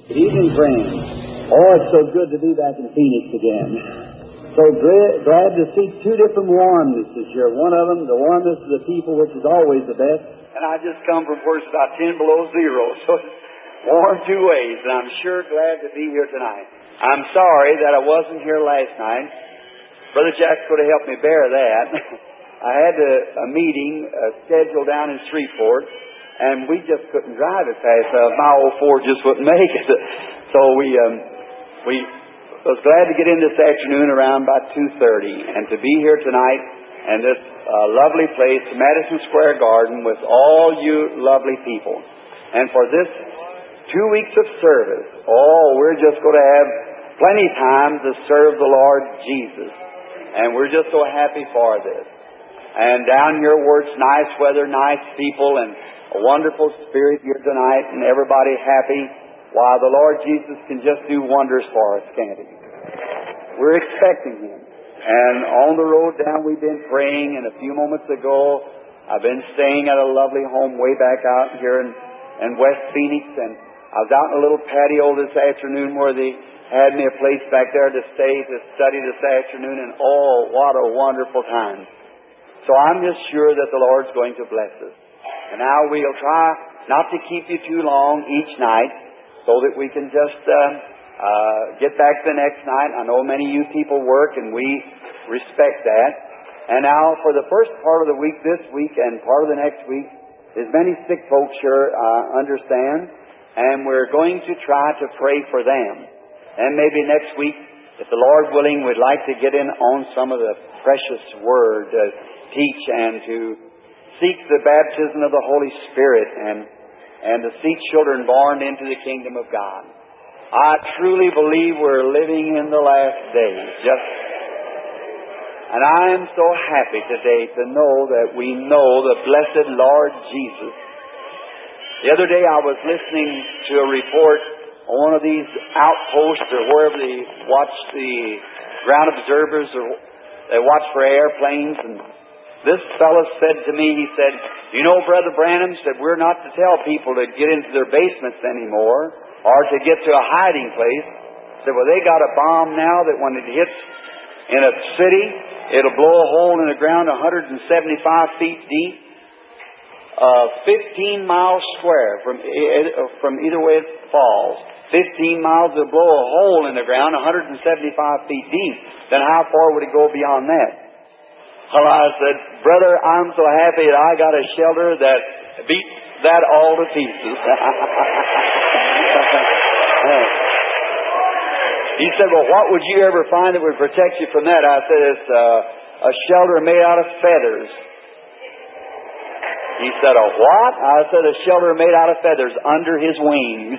Good evening, friends. Oh, it's so good to be back in Phoenix again. So glad to see two different warmnesses here. One of them, the warmness of the people, which is always the best. And I just come from where it's about 10 below zero, so it's warm two ways. And I'm sure glad to be here tonight. I'm sorry that I wasn't here last night. Brother Jack could have helped me bear that. I had a meeting scheduled down in Shreveport, and we just couldn't drive it fast. My old Ford just wouldn't make it. So we was glad to get in this afternoon around about 2:30 and to be here tonight in this lovely place, Madison Square Garden, with all you lovely people. And for this 2 weeks of service, we're just going to have plenty of time to serve the Lord Jesus. And we're just so happy for this. And down here where it's nice weather, nice people, and a wonderful spirit here tonight, and everybody happy, why, the Lord Jesus can just do wonders for us, can't He? We're expecting Him. And on the road down, we've been praying, and a few moments ago, I've been staying at a lovely home way back out here in West Phoenix, and I was out in a little patio this afternoon where they had me a place back there to stay to study this afternoon, and what a wonderful time. So I'm just sure that the Lord's going to bless us. And now we'll try not to keep you too long each night so that we can just get back the next night. I know many of you people work, and we respect that. And now for the first part of the week this week and part of the next week, there's many sick folks here, understand, and we're going to try to pray for them. And maybe next week, if the Lord willing, we'd like to get in on some of the precious Word to teach and to seek the baptism of the Holy Spirit and to see children born into the kingdom of God. I truly believe we're living in the last days. And I am so happy today to know that we know the blessed Lord Jesus. The other day I was listening to a report on one of these outposts or wherever they watch the ground observers or they watch for airplanes, and this fellow said to me, he said, "You know, Brother Branham," said, "we're not to tell people to get into their basements anymore or to get to a hiding place." He said, "Well, they got a bomb now that when it hits in a city, it'll blow a hole in the ground 175 feet deep, 15 miles square from either way it falls. 15 miles will blow a hole in the ground 175 feet deep. Then how far would it go beyond that?" Well, I said, "Brother, I'm so happy that I got a shelter that beats that all to pieces." He said, "Well, what would you ever find that would protect you from that?" I said, "It's a shelter made out of feathers." He said, "A what?" I said, "A shelter made out of feathers under his wings."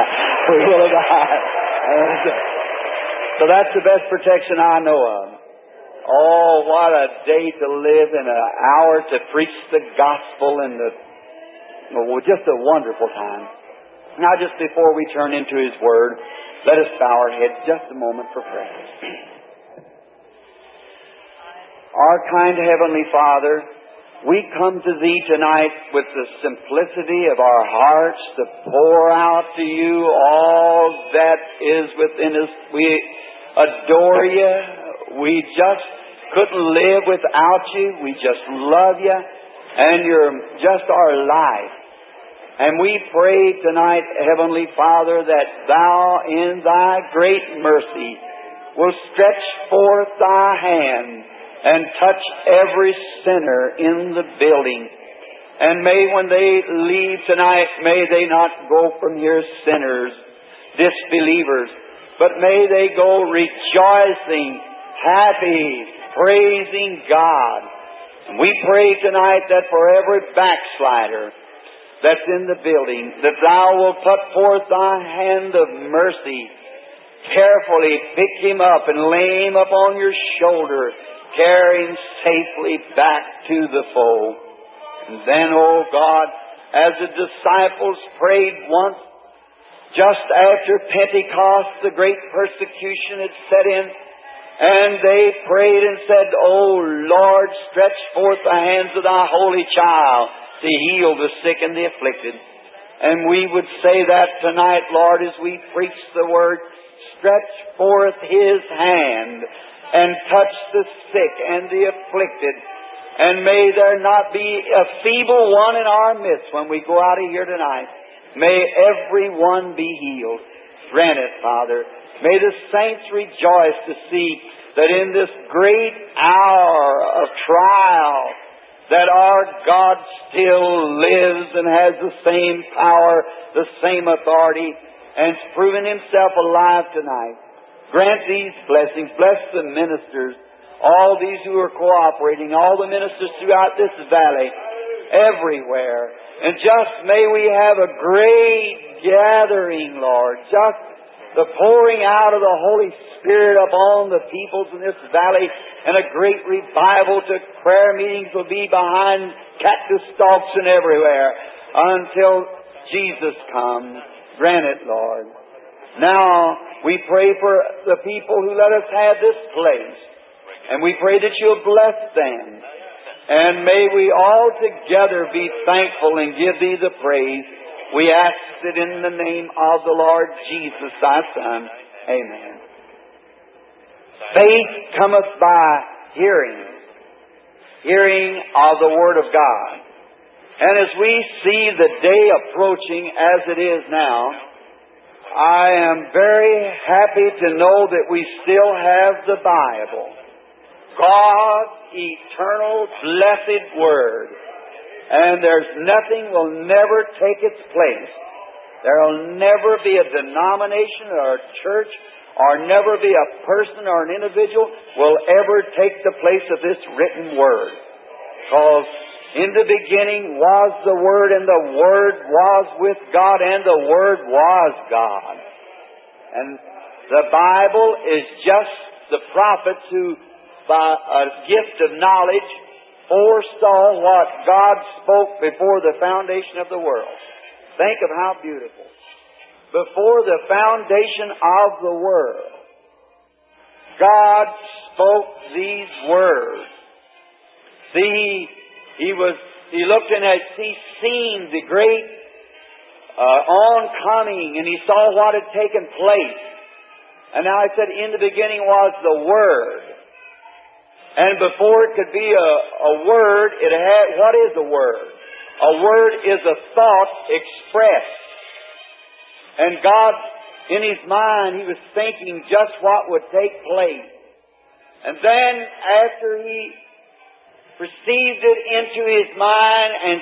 So that's the best protection I know of. Oh, what a day to live and an hour to preach the gospel, and just a wonderful time. Now, just before we turn into His Word, let us bow our heads just a moment for prayer. Our kind Heavenly Father, we come to Thee tonight with the simplicity of our hearts to pour out to You all that is within us. We adore You. We just couldn't live without You. We just love You, and You're just our life. And we pray tonight, Heavenly Father, that Thou in Thy great mercy will stretch forth Thy hand and touch every sinner in the building. And may when they leave tonight, may they not go from here sinners, disbelievers, but may they go rejoicing, happy, praising God. And we pray tonight that for every backslider that's in the building, that Thou will put forth Thy hand of mercy, carefully pick him up and lay him upon Your shoulder, carry him safely back to the fold. And then, oh God, as the disciples prayed once, just after Pentecost, the great persecution had set in, and they prayed and said, "O Lord, stretch forth the hands of Thy holy child to heal the sick and the afflicted." And we would say that tonight, Lord, as we preach the Word, stretch forth His hand and touch the sick and the afflicted. And may there not be a feeble one in our midst when we go out of here tonight. May everyone be healed. Grant it, Father. May the saints rejoice to see that in this great hour of trial, that our God still lives and has the same power, the same authority, and has proven Himself alive tonight. Grant these blessings. Bless the ministers, all these who are cooperating, all the ministers throughout this valley, everywhere. And just may we have a great gathering, Lord. Just the pouring out of the Holy Spirit upon the peoples in this valley, and a great revival to prayer meetings will be behind cactus stalks and everywhere until Jesus comes. Grant it, Lord. Now, we pray for the people who let us have this place, and we pray that You'll bless them. And may we all together be thankful and give Thee the praise. We ask it in the name of the Lord Jesus, Thy Son. Amen. Faith cometh by hearing, hearing of the Word of God. And as we see the day approaching as it is now, I am very happy to know that we still have the Bible, God's eternal blessed Word. And there's nothing will never take its place. There will never be a denomination or a church, or never be a person or an individual will ever take the place of this written Word. Because in the beginning was the Word, and the Word was with God, and the Word was God. And the Bible is just the prophets who, by a gift of knowledge, foresaw what God spoke before the foundation of the world. Think of how beautiful. Before the foundation of the world, God spoke these words. See, He looked and He seen the great oncoming, and He saw what had taken place. And now He said, in the beginning was the Word. And before it could be a word, it had, what is a word? A word is a thought expressed. And God, in His mind, He was thinking just what would take place. And then after He received it into His mind, and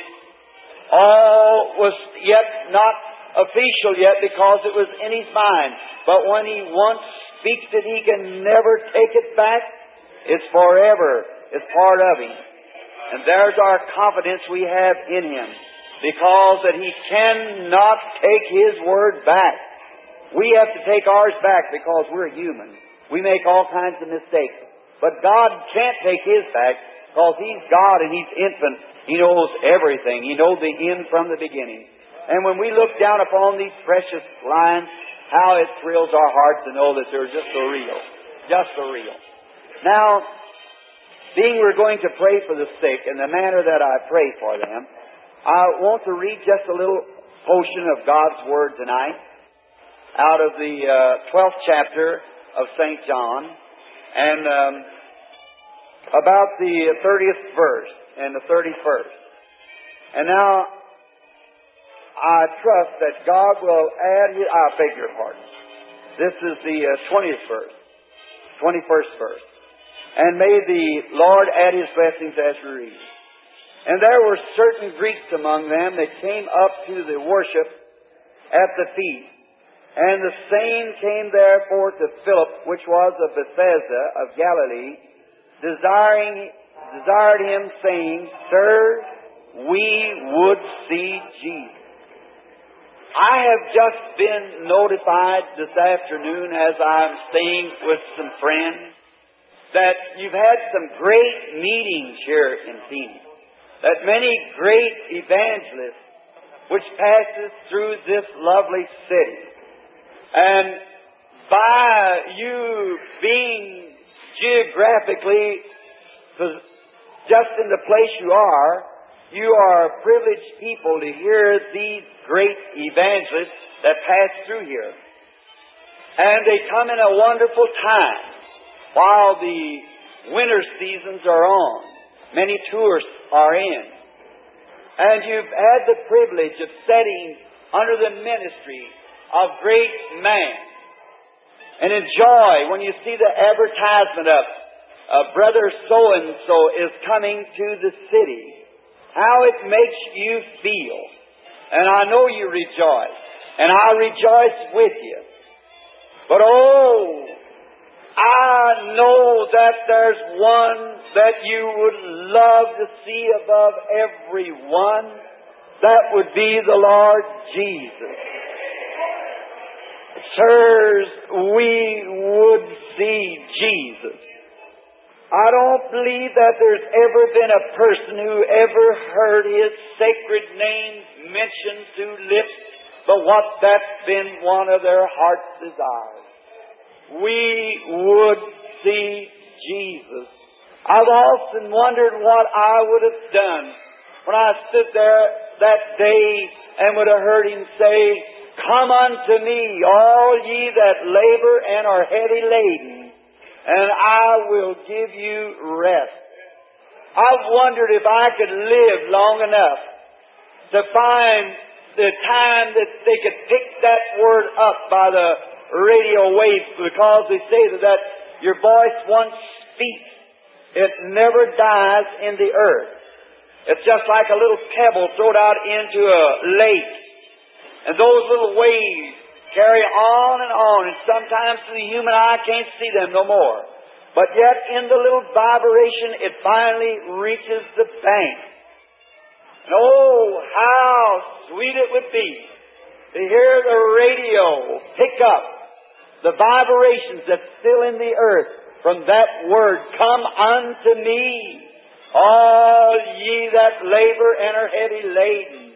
all was yet not official yet because it was in His mind. But when He once speaks it, He can never take it back. It's forever. It's part of Him. And there's our confidence we have in Him. Because that He cannot take His Word back. We have to take ours back because we're human. We make all kinds of mistakes. But God can't take His back because He's God and He's infinite. He knows everything. He knows the end from the beginning. And when we look down upon these precious lines, how it thrills our hearts to know that they're just so real. Just so real. Now, being we're going to pray for the sick in the manner that I pray for them, I want to read just a little portion of God's Word tonight out of the 12th chapter of St. John, and about the 30th verse and the 31st. And now, I trust that God will add I beg your pardon. This is the 20th verse, 21st verse. And may the Lord add His blessings as we read. And there were certain Greeks among them that came up to the worship at the feast. And the same came therefore to Philip, which was of Bethsaida of Galilee, desired Him, saying, Sir, we would see Jesus. I have just been notified this afternoon as I'm staying with some friends that you've had some great meetings here in Phoenix. That many great evangelists which passes through this lovely city. And by you being geographically just in the place you are, you are privileged people to hear these great evangelists that pass through here. And they come in a wonderful time while the winter seasons are on. Many tourists are in. And you've had the privilege of sitting under the ministry of great men. And enjoy when you see the advertisement of Brother so-and-so is coming to the city. How it makes you feel. And I know you rejoice. And I rejoice with you. But oh, I know that there's one that you would love to see above everyone. That would be the Lord Jesus. Sirs, we would see Jesus. I don't believe that there's ever been a person who ever heard His sacred name mentioned through lips, but what that's been one of their heart's desires. We would see Jesus. I've often wondered what I would have done when I stood there that day and would have heard Him say, "Come unto me, all ye that labor and are heavy laden, and I will give you rest." I've wondered if I could live long enough to find the time that they could pick that word up by the radio waves, because they say that your voice once speaks, it never dies in the earth. It's just like a little pebble thrown out into a lake. And those little waves carry on, and sometimes the human eye can't see them no more. But yet in the little vibration, it finally reaches the bank. And oh, how sweet it would be to hear the radio pick up the vibrations that's still in the earth from that word, "Come unto me, all ye that labor and are heavy laden."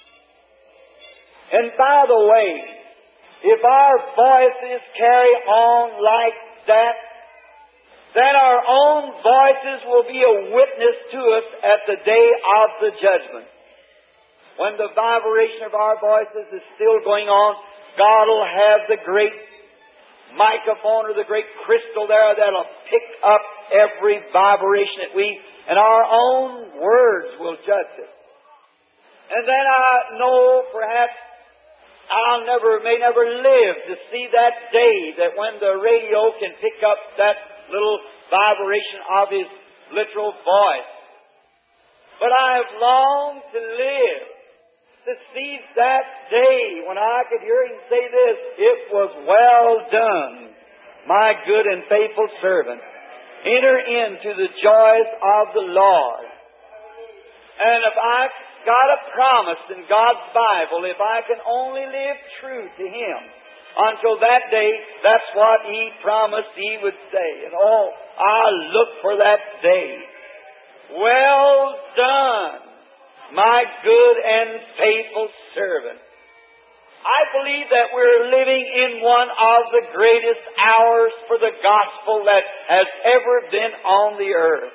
And by the way, if our voices carry on like that, then our own voices will be a witness to us at the day of the judgment. When the vibration of our voices is still going on, God will have the great microphone or the great crystal there that'll pick up every vibration that and our own words will judge it. And then I know perhaps I may never live to see that day that when the radio can pick up that little vibration of His literal voice. But I have longed to live to see that day when I could hear Him say this, "It was well done, my good and faithful servant. Enter into the joys of the Lord." And if I got a promise in God's Bible, if I can only live true to Him until that day, that's what He promised He would say. And oh, I look for that day. "Well done, my good and faithful servant." I believe that we're living in one of the greatest hours for the gospel that has ever been on the earth.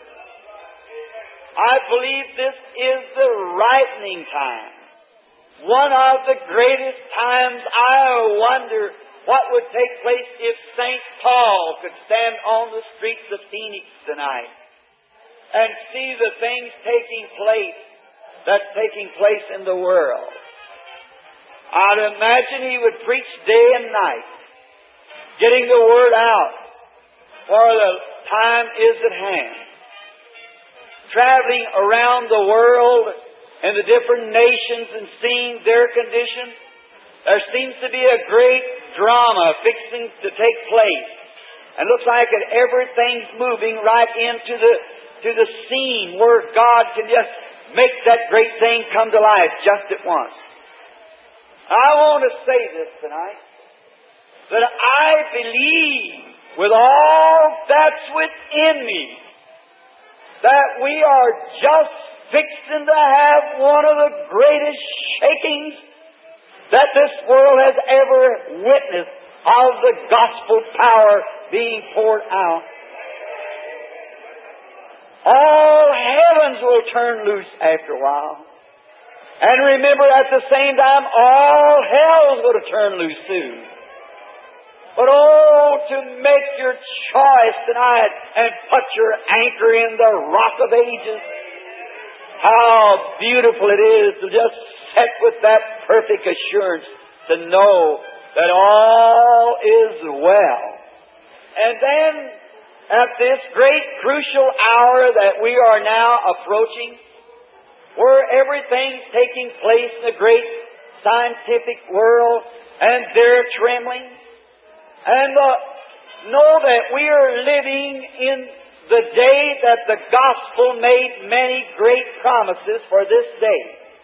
I believe this is the ripening time. One of the greatest times. I wonder what would take place if St. Paul could stand on the streets of Phoenix tonight and see the things that's taking place in the world. I'd imagine he would preach day and night, getting the word out, for the time is at hand. Traveling around the world and the different nations and seeing their condition, there seems to be a great drama fixing to take place. And looks like that everything's moving right into the scene where God can just make that great thing come to life just at once. I want to say this tonight, that I believe with all that's within me that we are just fixing to have one of the greatest shakings that this world has ever witnessed of the gospel power being poured out. All heavens will turn loose after a while. And remember, at the same time, all hell's going to turn loose too. But oh, to make your choice tonight and put your anchor in the rock of ages. How beautiful it is to just sit with that perfect assurance to know that all is well. And then, at this great crucial hour that we are now approaching, where everything's taking place in the great scientific world, and they're trembling, and know that we are living in the day that the gospel made many great promises for this day.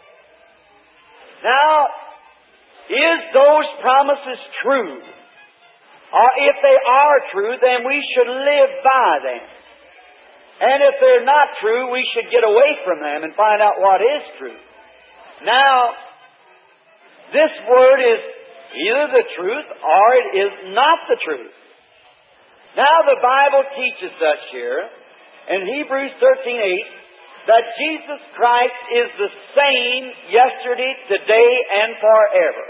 Now, is those promises true? Or if they are true, then we should live by them. And if they're not true, we should get away from them and find out what is true. Now, this word is either the truth or it is not the truth. Now the Bible teaches us here in Hebrews 13:8 that Jesus Christ is the same yesterday, today, and forever.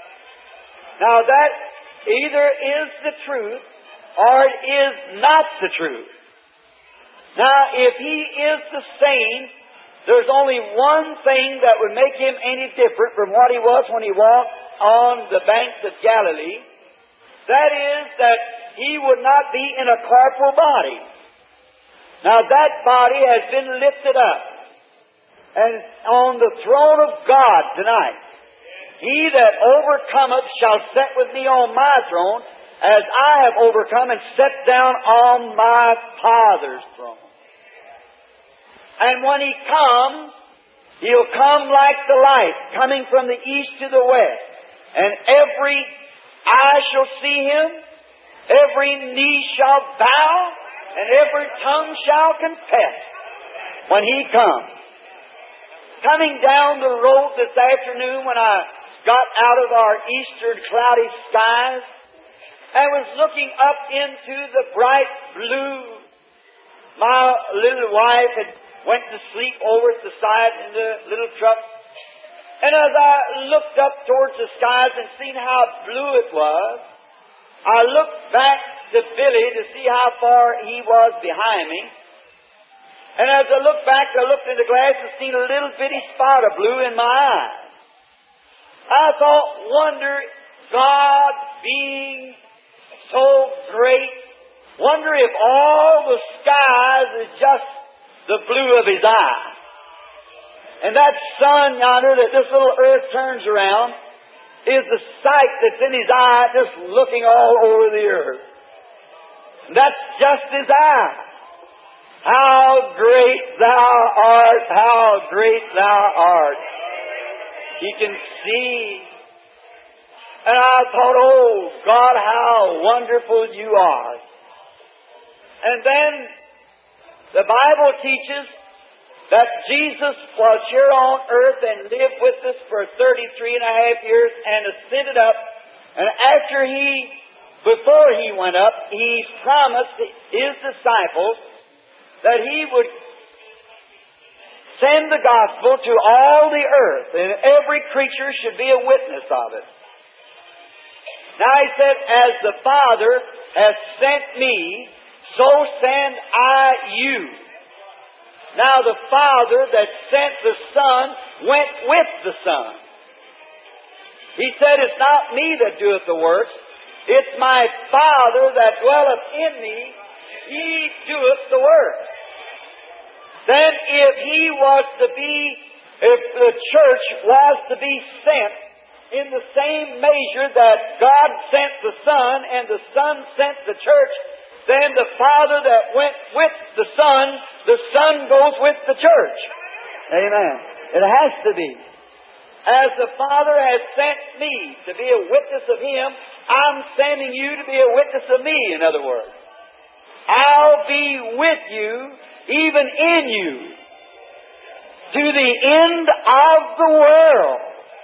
Now that either is the truth or it is not the truth. Now if He is the same, there's only one thing that would make Him any different from what He was when He walked on the banks of Galilee. That is that He would not be in a corporal body. Now that body has been lifted up. And on the throne of God tonight, He that overcometh shall sit with me on my throne, as I have overcome and sat down on my Father's throne. And when He comes, He'll come like the light, coming from the east to the west. And every eye shall see Him, every knee shall bow, and every tongue shall confess when He comes. Coming down the road this afternoon when I got out of our eastern cloudy skies and was looking up into the bright blue, my little wife had went to sleep over at the side in the little truck. And as I looked up towards the skies and seen how blue it was, I looked back to Billy to see how far he was behind me. And as I looked back, I looked in the glass and seen a little bitty spot of blue in my eye. I thought, wonder, God being so great, wonder if all the skies is just the blue of His eye. And that sun yonder that this little earth turns around is the sight that's in His eye just looking all over the earth. And that's just His eye. How great Thou art, how great Thou art. He can see. And I thought, oh God, how wonderful You are. And then the Bible teaches that Jesus was here on earth and lived with us for 33.5 years and ascended up. And before He went up, He promised His disciples that He would send the gospel to all the earth, and every creature should be a witness of it. Now He said, as the Father has sent me, so send I you. Now the Father that sent the Son went with the Son. He said, it's not me that doeth the works, it's my Father that dwelleth in me, He doeth the works. Then if the church was to be sent in the same measure that God sent the Son and the Son sent the church, then the Father that went with the Son goes with the church. Amen. It has to be. As the Father has sent me to be a witness of Him, I'm sending you to be a witness of me, in other words. I'll be with you, even in you, to the end of the world.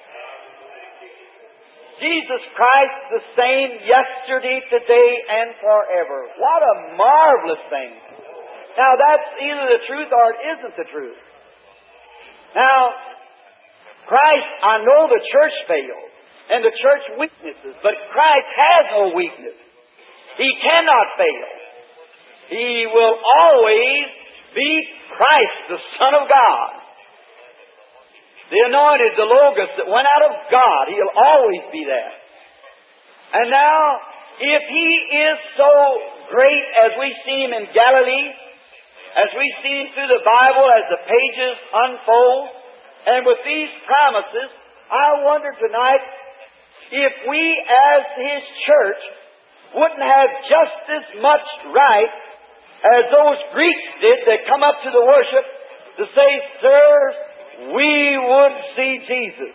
Jesus Christ the same yesterday, today, and forever. What a marvelous thing. Now that's either the truth or it isn't the truth. Now, Christ, I know the church fails and the church weaknesses, but Christ has no weakness. He cannot fail. He will always be Christ, the Son of God. The anointed, the Logos that went out of God. He'll always be that. And now, if He is so great as we see Him in Galilee, as we see Him through the Bible as the pages unfold, and with these promises, I wonder tonight if we as His church wouldn't have just as much right as those Greeks did that come up to the worship to say, "Sirs, we would see Jesus."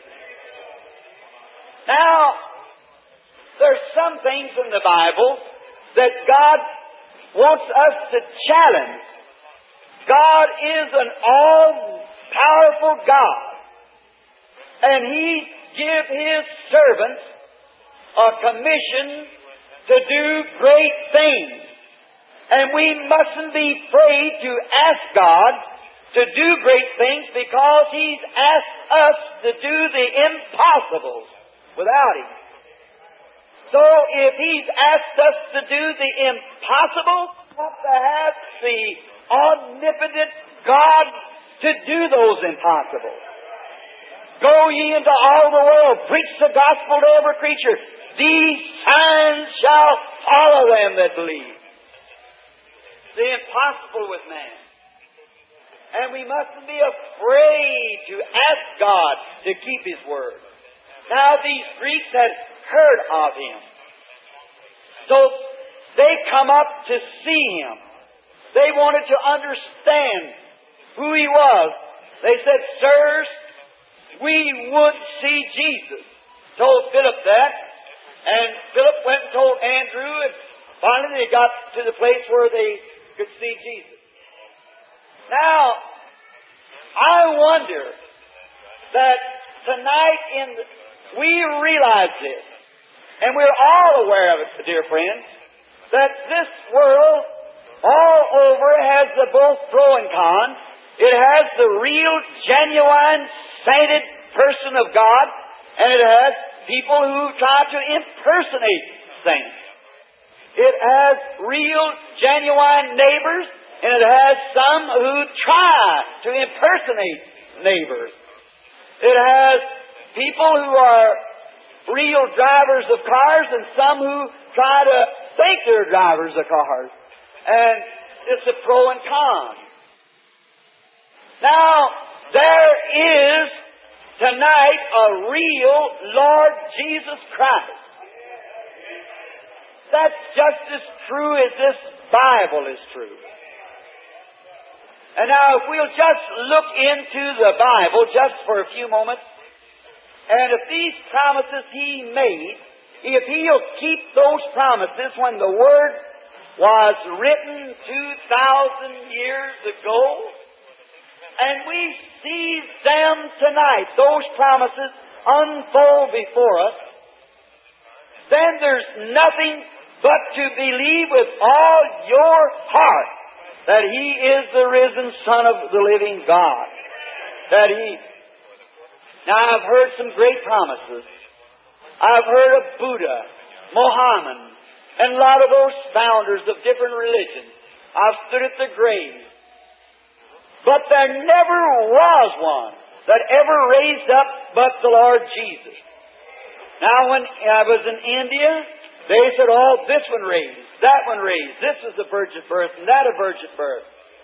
Now, there's some things in the Bible that God wants us to challenge. God is an all-powerful God, and He gives His servants a commission to do great things. And we mustn't be afraid to ask God to do great things because He's asked us to do the impossible without Him. So if He's asked us to do the impossible, we have to have the omnipotent God to do those impossibles. Go ye into all the world, preach the gospel to every creature. These signs shall follow them that believe. The impossible with man. And we mustn't be afraid to ask God to keep His word. Now these Greeks had heard of Him. So they come up to see Him. They wanted to understand who He was. They said, "Sirs, we would see Jesus." Told Philip that. And Philip went and told Andrew, and finally they got to the place where they could see Jesus. Now, I wonder that tonight we realize this, and we're all aware of it, dear friends, that this world all over has the both pro and con. It has the real, genuine, sainted person of God, and it has people who try to impersonate saints. It has real, genuine neighbors, and it has some who try to impersonate neighbors. It has people who are real drivers of cars and some who try to think they're drivers of cars. And it's a pro and con. Now, there is tonight a real Lord Jesus Christ. That's just as true as this Bible is true. And now if we'll just look into the Bible just for a few moments, and if these promises He made, if He'll keep those promises when the Word was written 2,000 years ago, and we see them tonight, those promises unfold before us, then there's nothing but to believe with all your heart that He is the risen Son of the living God. Now I've heard some great promises. I've heard of Buddha, Mohammed, and a lot of those founders of different religions. I've stood at the grave. But there never was one that ever raised up but the Lord Jesus. Now when I was in India, they said, "Oh, this one raised, that one raised, this is a virgin birth and that a virgin birth."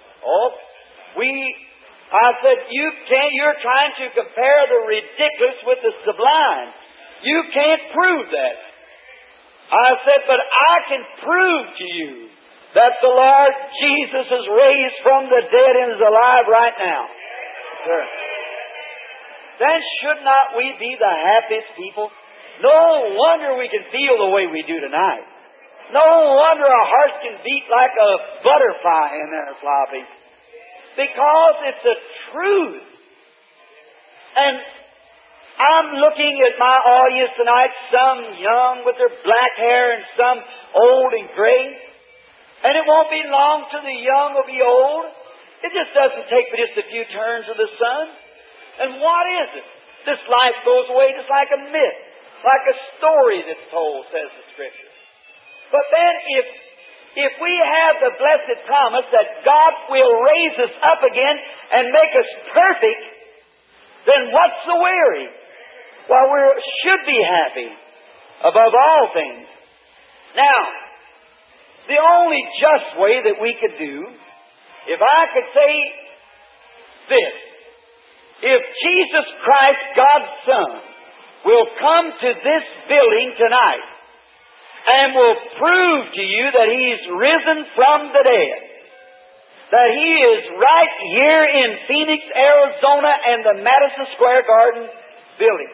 I said, you're trying to compare the ridiculous with the sublime. You can't prove that. I said, but I can prove to you that the Lord Jesus is raised from the dead and is alive right now. Sure. Then should not we be the happiest people? No wonder we can feel the way we do tonight. No wonder our hearts can beat like a butterfly in there, Floppy. Because it's the truth. And I'm looking at my audience tonight, some young with their black hair and some old and gray. And it won't be long till the young will be old. It just doesn't take but just a few turns of the sun. And what is it? This life goes away just like a myth, like a story that's told, says the Scripture. But then if we have the blessed promise that God will raise us up again and make us perfect, then what's the worry? Well, we should be happy above all things. Now, the only just way that we could do, if I could say this, if Jesus Christ, God's Son, will come to this building tonight and will prove to you that He's risen from the dead, that He is right here in Phoenix, Arizona, and the Madison Square Garden building.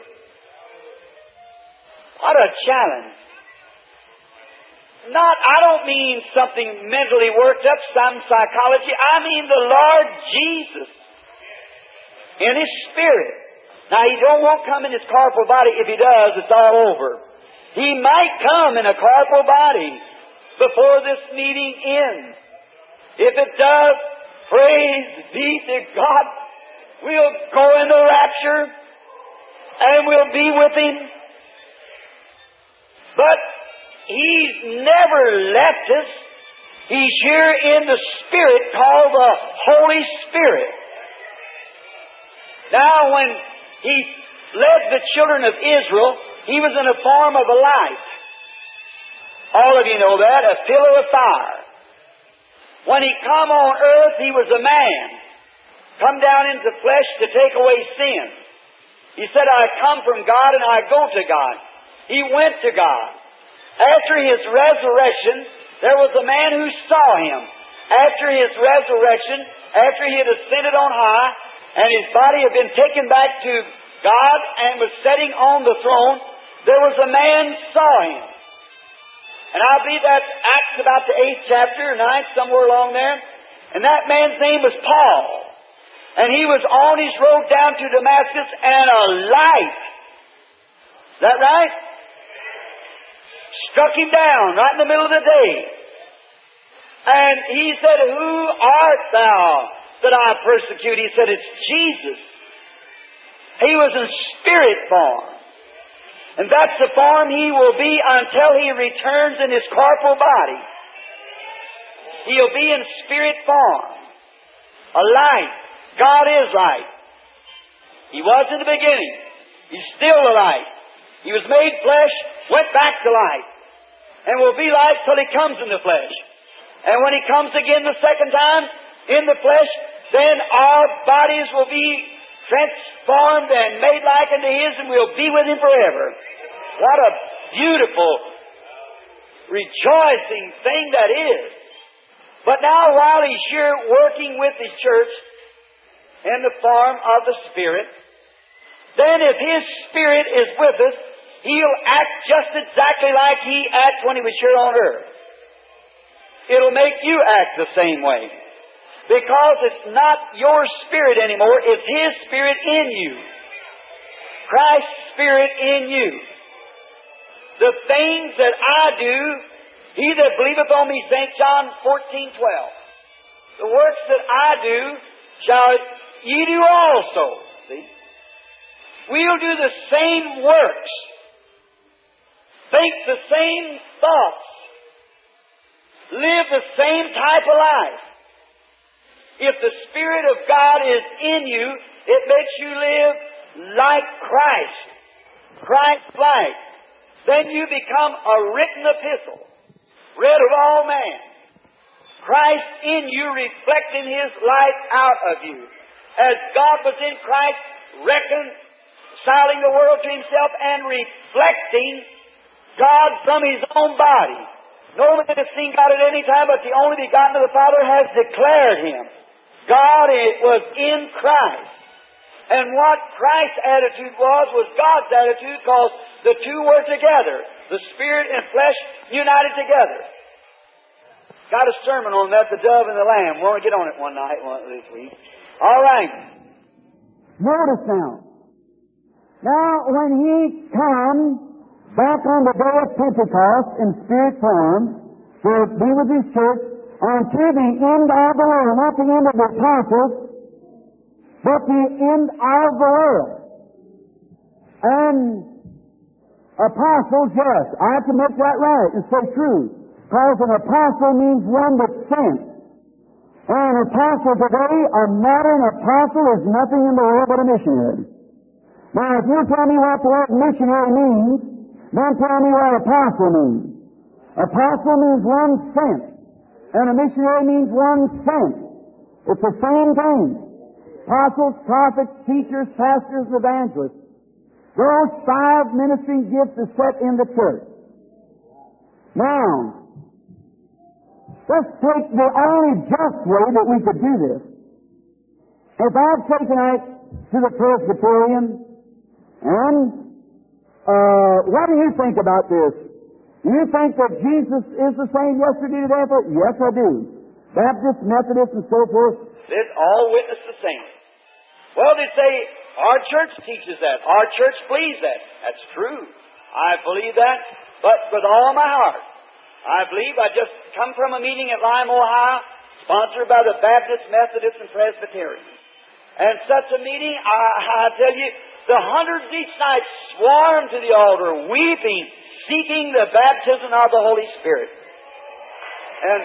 What a challenge. I don't mean something mentally worked up, some psychology. I mean the Lord Jesus in His Spirit. Now, He won't come in His corporal body. If He does, it's all over. He might come in a corporal body before this meeting ends. If it does, praise be to God. We'll go in the rapture and we'll be with Him. But He's never left us. He's here in the Spirit called the Holy Spirit. Now, when He led the children of Israel, He was in the form of a light. All of you know that, a pillar of fire. When He come on earth, He was a man, come down into flesh to take away sin. He said, I come from God and I go to God. He went to God. After His resurrection, there was a man who saw Him. After His resurrection, after He had ascended on high, and His body had been taken back to God and was sitting on the throne, there was a man saw Him. And I believe that's Acts about the 8th chapter, 9th, somewhere along there. And that man's name was Paul. And he was on his road down to Damascus, and a light, is that right? Struck him down right in the middle of the day. And he said, Who art thou that I persecute? He said, It's Jesus. He was in spirit form. And that's the form He will be until He returns in His corporal body. He'll be in spirit form. A light. God is light. He was in the beginning. He's still the light. He was made flesh, went back to light, and will be light till He comes in the flesh. And when He comes again the second time in the flesh, then our bodies will be transformed and made like unto His, and we'll be with Him forever. What a beautiful, rejoicing thing that is. But now, while He's here working with His church in the form of the Spirit, then if His Spirit is with us, He'll act just exactly like He acted when He was here on earth. It'll make you act the same way. Because it's not your spirit anymore, it's His Spirit in you. Christ's Spirit in you. The things that I do, he that believeth on me, St. John 14:12. The works that I do shall ye do also. See? We'll do the same works. Think the same thoughts. Live the same type of life. If the Spirit of God is in you, it makes you live like Christ. Christ-like. Then you become a written epistle, read of all men. Christ in you reflecting His light out of you. As God was in Christ, reconciling the world to Himself and reflecting God from His own body. No man has seen God at any time, but the only begotten of the Father has declared Him. God was in Christ. And what Christ's attitude was God's attitude, because the two were together. The Spirit and flesh united together. Got a sermon on that, the dove and the lamb. We're going to get on it one night, this week. All right. Notice now. Now, when He comes back on the day of Pentecost in spirit form to be with His church, unto the end of the world. Not the end of the apostles, but the end of the world. And apostles, yes, I have to make that right and say true. Because an apostle means one that's sent. And an apostle today, a modern apostle, is nothing in the world but a missionary. Now, if you tell me what the word missionary means, then tell me what apostle means. Apostle means one sent, and a missionary means one sent. It's the same thing. Apostles, prophets, teachers, pastors, evangelists. Those 5 ministering gifts are set in the church. Now, let's take the only just way that we could do this. If I'd say tonight to the Presbyterian, and what do you think about this? Do you think that Jesus is the same yesterday, today, and forever? Yes, I do. Baptist, Methodist, and so forth. They all witness the same. Well, they say, our church teaches that. Our church believes that. That's true. I believe that, but with all my heart. I believe I just come from a meeting at Lime, Ohio, sponsored by the Baptist, Methodist, and Presbyterian. And such a meeting, I tell you, the hundreds each night swarm to the altar, weeping, seeking the baptism of the Holy Spirit. And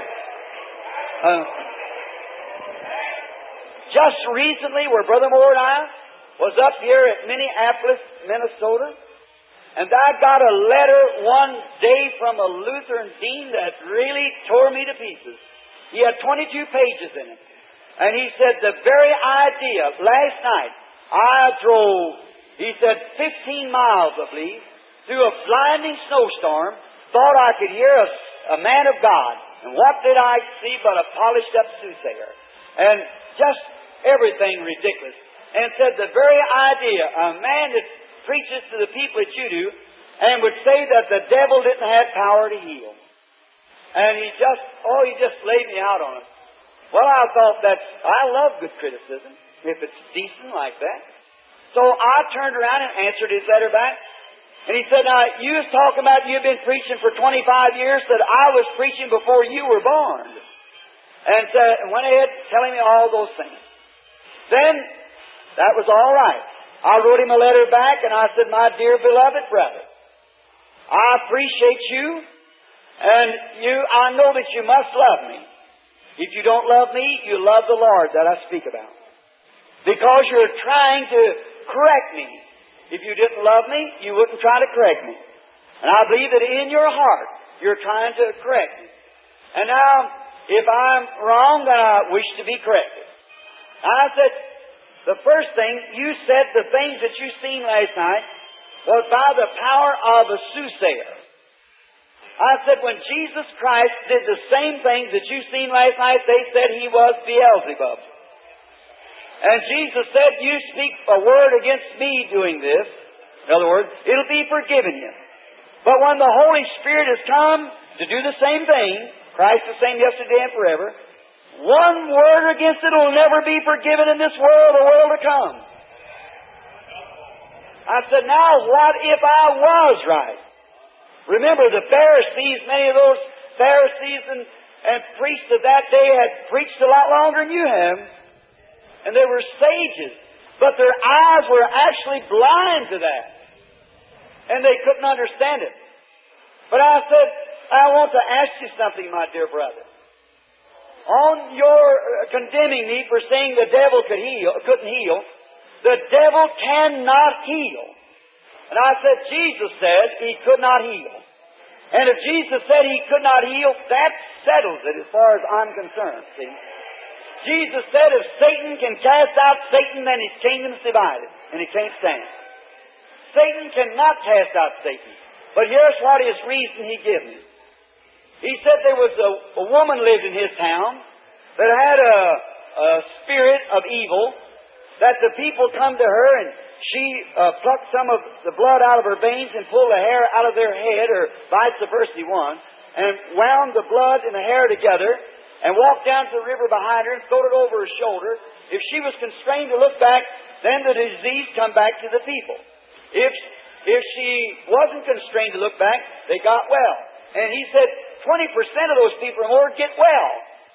just recently, where Brother Moore and I was up here at Minneapolis, Minnesota, and I got a letter one day from a Lutheran dean that really tore me to pieces. He had 22 pages in it. And he said, the very idea, last night, I drove, he said, 15 miles, I believe, through a blinding snowstorm, thought I could hear a man of God. And what did I see but a polished up soothsayer? And just everything ridiculous. And said, the very idea, a man that preaches to the people that you do, and would say that the devil didn't have power to heal. And he just laid me out on it. Well, I thought I love good criticism, if it's decent like that. So I turned around and answered his letter back. And he said, now, you was talking about you've been preaching for 25 years, that I was preaching before you were born. And went ahead telling me all those things. Then, that was all right. I wrote him a letter back, and I said, my dear beloved brother, I appreciate you, and I know that you must love me. If you don't love me, you love the Lord that I speak about. Because you're trying to correct me. If you didn't love me, you wouldn't try to correct me. And I believe that in your heart, you're trying to correct me. And now, if I'm wrong, then I wish to be corrected. I said, the first thing, you said the things that you seen last night was by the power of a soothsayer. I said, when Jesus Christ did the same things that you seen last night, they said he was Beelzebub. And Jesus said, you speak a word against me doing this. In other words, it'll be forgiven you. But when the Holy Spirit has come to do the same thing, Christ the same yesterday and forever, one word against it will never be forgiven in this world or world to come. I said, now what if I was right? Remember, the Pharisees, many of those Pharisees and priests of that day had preached a lot longer than you have. And they were sages. But their eyes were actually blind to that. And they couldn't understand it. But I said, I want to ask you something, my dear brother. On your condemning me for saying the devil couldn't heal, the devil cannot heal. And I said, Jesus said he could not heal. And if Jesus said he could not heal, that settles it as far as I'm concerned, see. Jesus said if Satan can cast out Satan, then his kingdom's divided, and he can't stand. Satan cannot cast out Satan. But here's what his reason he gave me. He said there was a woman lived in his town that had a spirit of evil, that the people come to her and she plucked some of the blood out of her veins and pulled the hair out of their head, or vice versa one, and wound the blood and the hair together and walked down to the river behind her and throwed it over her shoulder. If she was constrained to look back, then the disease come back to the people. If she wasn't constrained to look back, they got well. And he said 20% of those people or more get well.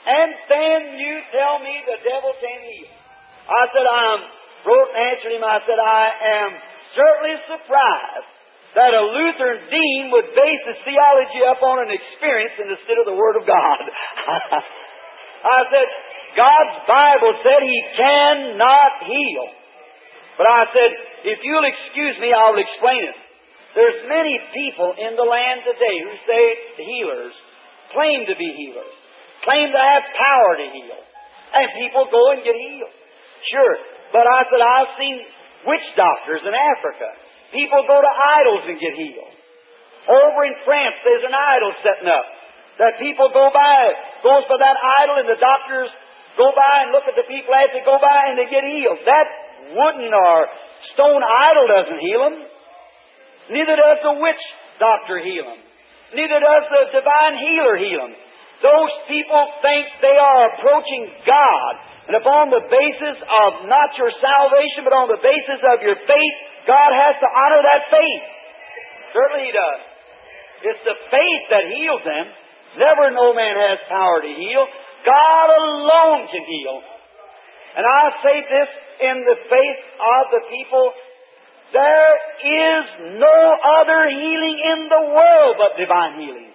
And then you tell me the devil can't heal. I said, I wrote and answered him, I said, I am certainly surprised that a Lutheran dean would base his theology upon an experience instead of the Word of God. I said, God's Bible said He cannot heal. But I said, if you'll excuse me, I'll explain it. There's many people in the land today who say healers, claim to be healers, claim to have power to heal. And people go and get healed. Sure. But I said, I've seen witch doctors in Africa. People go to idols and get healed. Over in France, there's an idol setting up that people goes by that idol, and the doctors go by and look at the people as they go by and they get healed. That wooden or stone idol doesn't heal them. Neither does the witch doctor heal them. Neither does the divine healer heal them. Those people think they are approaching God. And upon the basis of not your salvation, but on the basis of your faith, God has to honor that faith. Certainly He does. It's the faith that heals them. Never no man has power to heal. God alone can heal. And I say this in the faith of the people, there is no other healing in the world but divine healing.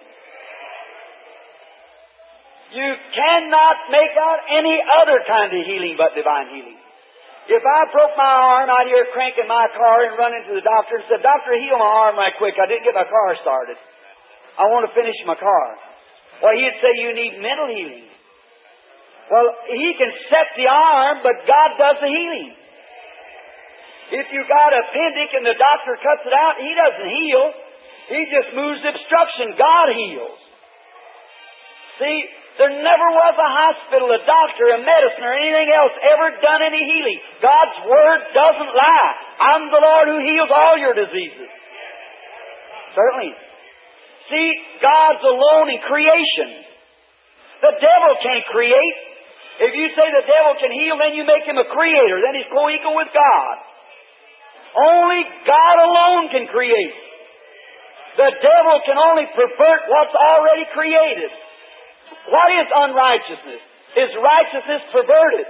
You cannot make out any other kind of healing but divine healing. If I broke my arm out here cranking my car and run into the doctor and said, Doctor, heal my arm right quick. I didn't get my car started. I want to finish my car. Well, he'd say you need mental healing. Well, He can set the arm, but God does the healing. If you got an appendix and the doctor cuts it out, He doesn't heal. He just moves the obstruction. God heals. See, there never was a hospital, a doctor, a medicine, or anything else ever done any healing. God's Word doesn't lie. I'm the Lord who heals all your diseases. Certainly. See, God's alone in creation. The devil can't create. If you say the devil can heal, then you make him a creator. Then he's co-equal with God. Only God alone can create. The devil can only pervert what's already created. What is unrighteousness? Is righteousness perverted?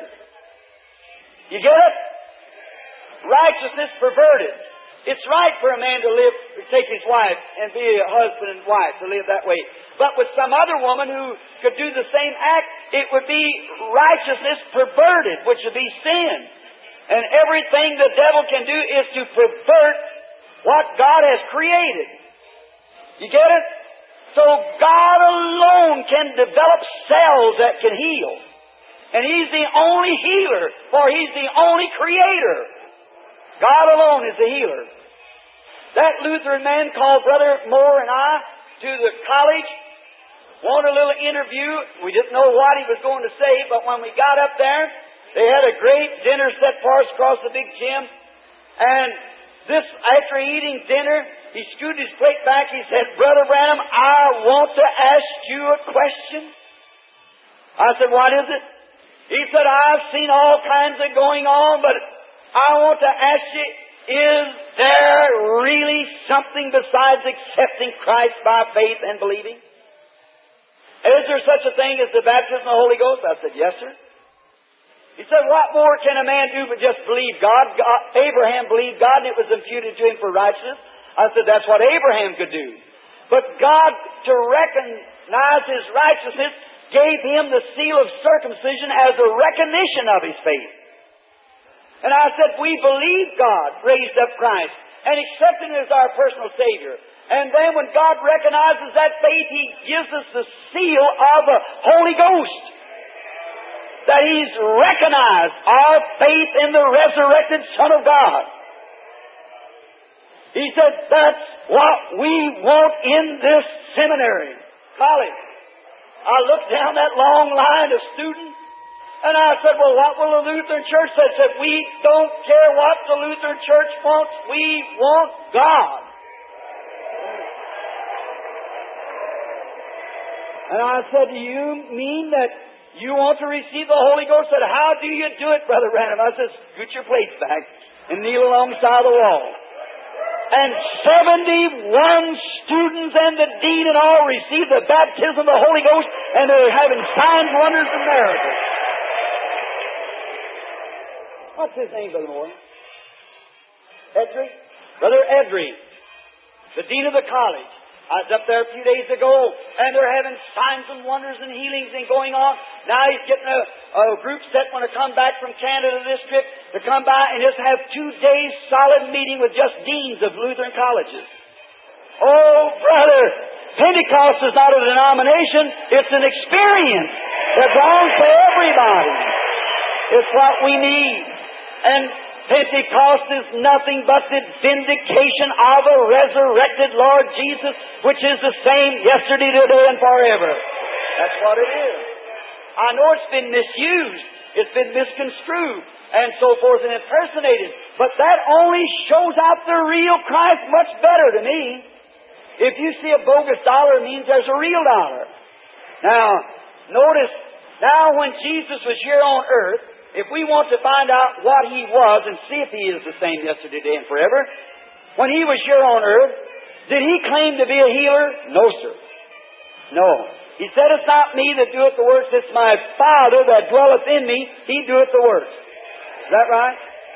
You get it? Righteousness perverted. It's right for a man to live, to take his wife and be a husband and wife, to live that way. But with some other woman who could do the same act, it would be righteousness perverted, which would be sin. And everything the devil can do is to pervert what God has created. You get it? So God alone can develop cells that can heal. And He's the only healer, for He's the only creator. God alone is the healer. That Lutheran man called Brother Moore and I to the college, wanted a little interview. We didn't know what he was going to say, but when we got up there, they had a great dinner set for us across the big gym. And this, after eating dinner, he scooted his plate back. He said, Brother Branham, I want to ask you a question. I said, what is it? He said, I've seen all kinds of going on, but I want to ask you, is there really something besides accepting Christ by faith and believing? Is there such a thing as the baptism of the Holy Ghost? I said, yes, sir. He said, what more can a man do but just believe God? Abraham believed God and it was imputed to him for righteousness. I said, that's what Abraham could do. But God, to recognize His righteousness, gave him the seal of circumcision as a recognition of his faith. And I said, we believe God raised up Christ and accept Him as our personal Savior. And then when God recognizes that faith, He gives us the seal of the Holy Ghost. That He's recognized our faith in the resurrected Son of God. He said, that's what we want in this seminary, college. I looked down that long line of students, and I said, well, what will the Lutheran Church say? I said, we don't care what the Lutheran Church wants. We want God. And I said, do you mean that you want to receive the Holy Ghost? I said, how do you do it, Brother Branham? I said, scoot your plates back and kneel alongside the wall. And 71 students and the dean and all received the baptism of the Holy Ghost, and they're having signs, wonders, and miracles. What's his name, Brother Moore? Edry? Brother Edry, the dean of the college. I was up there a few days ago, and they're having signs and wonders and healings and going on. Now he's getting a group set when to come back from Canada this trip to come by and just have 2 days solid meeting with just deans of Lutheran colleges. Oh, brother, Pentecost is not a denomination, it's an experience that belongs to everybody. It's what we need. And Pentecost is nothing but the vindication of a resurrected Lord Jesus, which is the same yesterday, today, and forever. That's what it is. I know it's been misused, it's been misconstrued, and so forth, and impersonated. But that only shows out the real Christ much better to me. If you see a bogus dollar, it means there's a real dollar. Now, notice, now when Jesus was here on earth, if we want to find out what He was and see if He is the same yesterday, today, and forever, when He was here on earth, did He claim to be a healer? No, sir. No. He said, it's not me that doeth the works, it's my Father that dwelleth in me, He doeth the works. Is that right?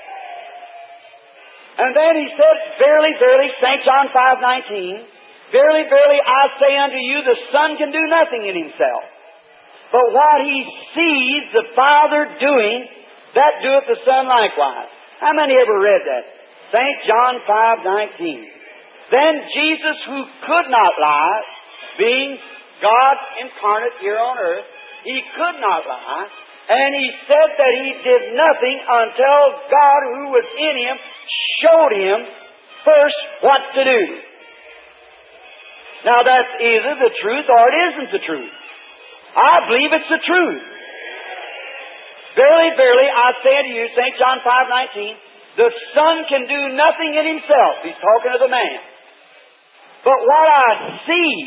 And then He said, verily, verily, St. John 5:19, verily, verily, I say unto you, the Son can do nothing in Himself. But what He sees the Father doing, that doeth the Son likewise. How many ever read that? St. John 5:19. Then Jesus, who could not lie, being God incarnate here on earth, He could not lie, and He said that He did nothing until God who was in Him showed Him first what to do. Now that's either the truth or it isn't the truth. I believe it's the truth. Verily, verily, I say unto you, St. John 5:19, the Son can do nothing in Himself. He's talking to the man. But what I see,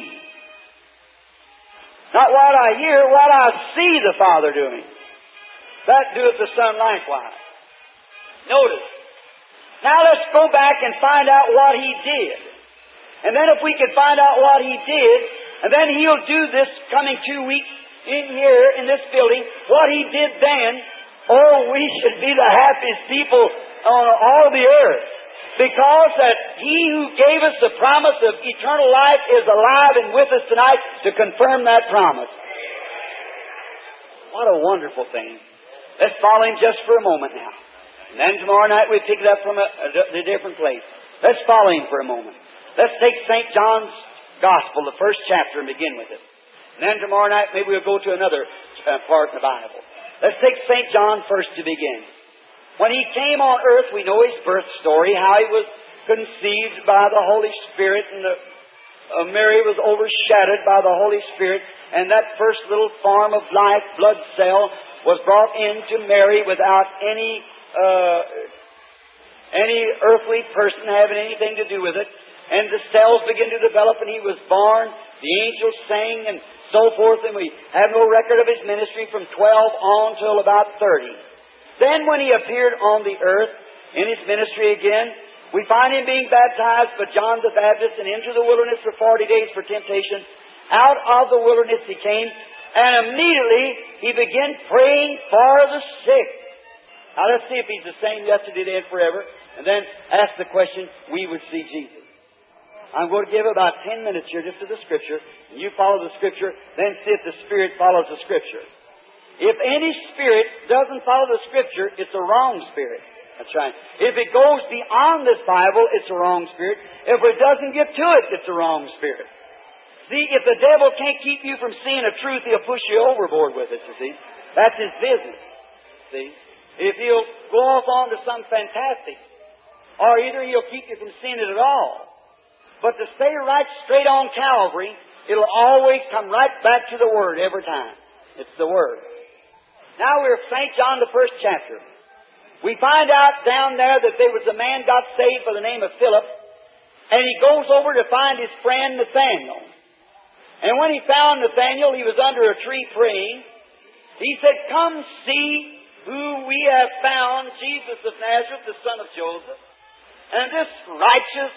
not what I hear, what I see the Father doing, that doeth the Son likewise. Notice. Now let's go back and find out what He did. And then if we can find out what He did, and then He'll do this coming 2 weeks in here, in this building, what He did then, oh, we should be the happiest people on all the earth. Because that He who gave us the promise of eternal life is alive and with us tonight to confirm that promise. What a wonderful thing. Let's follow Him just for a moment now. And then tomorrow night we pick it up from a different place. Let's follow Him for a moment. Let's take St. John's Gospel, the first chapter, and begin with it. And then tomorrow night maybe we'll go to another part of the Bible. Let's take St. John first to begin. When He came on earth, we know His birth story, how He was conceived by the Holy Spirit, and Mary was overshadowed by the Holy Spirit, and that first little form of life, blood cell, was brought into Mary without any earthly person having anything to do with it. And the cells began to develop, and He was born. The angels sang and so forth, and we have no record of His ministry from 12 on till about 30. Then when He appeared on the earth in His ministry again, we find Him being baptized by John the Baptist and into the wilderness for 40 days for temptation. Out of the wilderness He came, and immediately He began praying for the sick. Now let's see if He's the same yesterday, today, and forever. And then ask the question, we would see Jesus. I'm going to give about 10 minutes here just to the Scripture. And you follow the Scripture, then see if the Spirit follows the Scripture. If any spirit doesn't follow the Scripture, it's a wrong spirit. That's right. If it goes beyond this Bible, it's a wrong spirit. If it doesn't get to it, it's a wrong spirit. See, if the devil can't keep you from seeing a truth, he'll push you overboard with it, you see. That's his business. See? If he'll go off on to some fantastic, or either he'll keep you from seeing it at all. But to stay right straight on Calvary, it'll always come right back to the Word every time. It's the Word. Now we're St. John, the first chapter. We find out down there that there was a man got saved by the name of Philip, and he goes over to find his friend Nathanael. And when he found Nathanael, he was under a tree praying. He said, "Come see who we have found, Jesus of Nazareth, the son of Joseph. And this righteous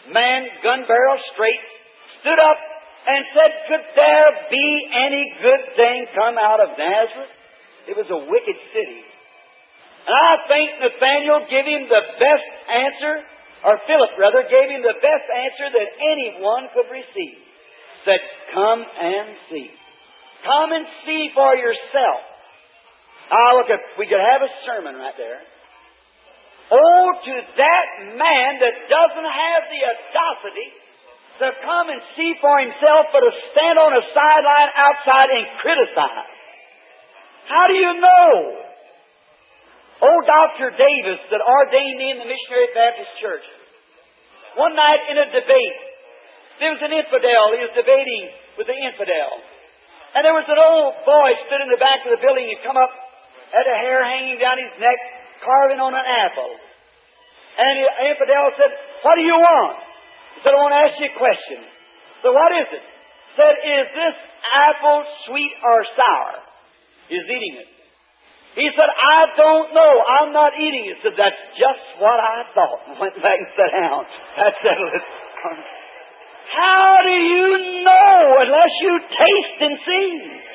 man, gun barrel straight, stood up and said, could there be any good thing come out of Nazareth? It was a wicked city. And I think Nathanael gave him the best answer, or Philip rather, gave him the best answer that anyone could receive. Said, come and see. Come and see for yourself. Look, we could have a sermon right there. Oh, to that man that doesn't have the audacity to come and see for himself, but to stand on a sideline outside and criticize. How do you know? Old Dr. Davis that ordained me in the Missionary Baptist Church, one night in a debate, there was an infidel. He was debating with the infidel. And there was an old boy stood in the back of the building. He'd come up, had a hair hanging down his neck, carving on an apple. And the infidel said, what do you want? He said, I want to ask you a question. So what is it? He said, is this apple sweet or sour? He was eating it. He said, I don't know. I'm not eating it. He said, that's just what I thought. And went back and sat down. That settled it. How do you know unless you taste and see?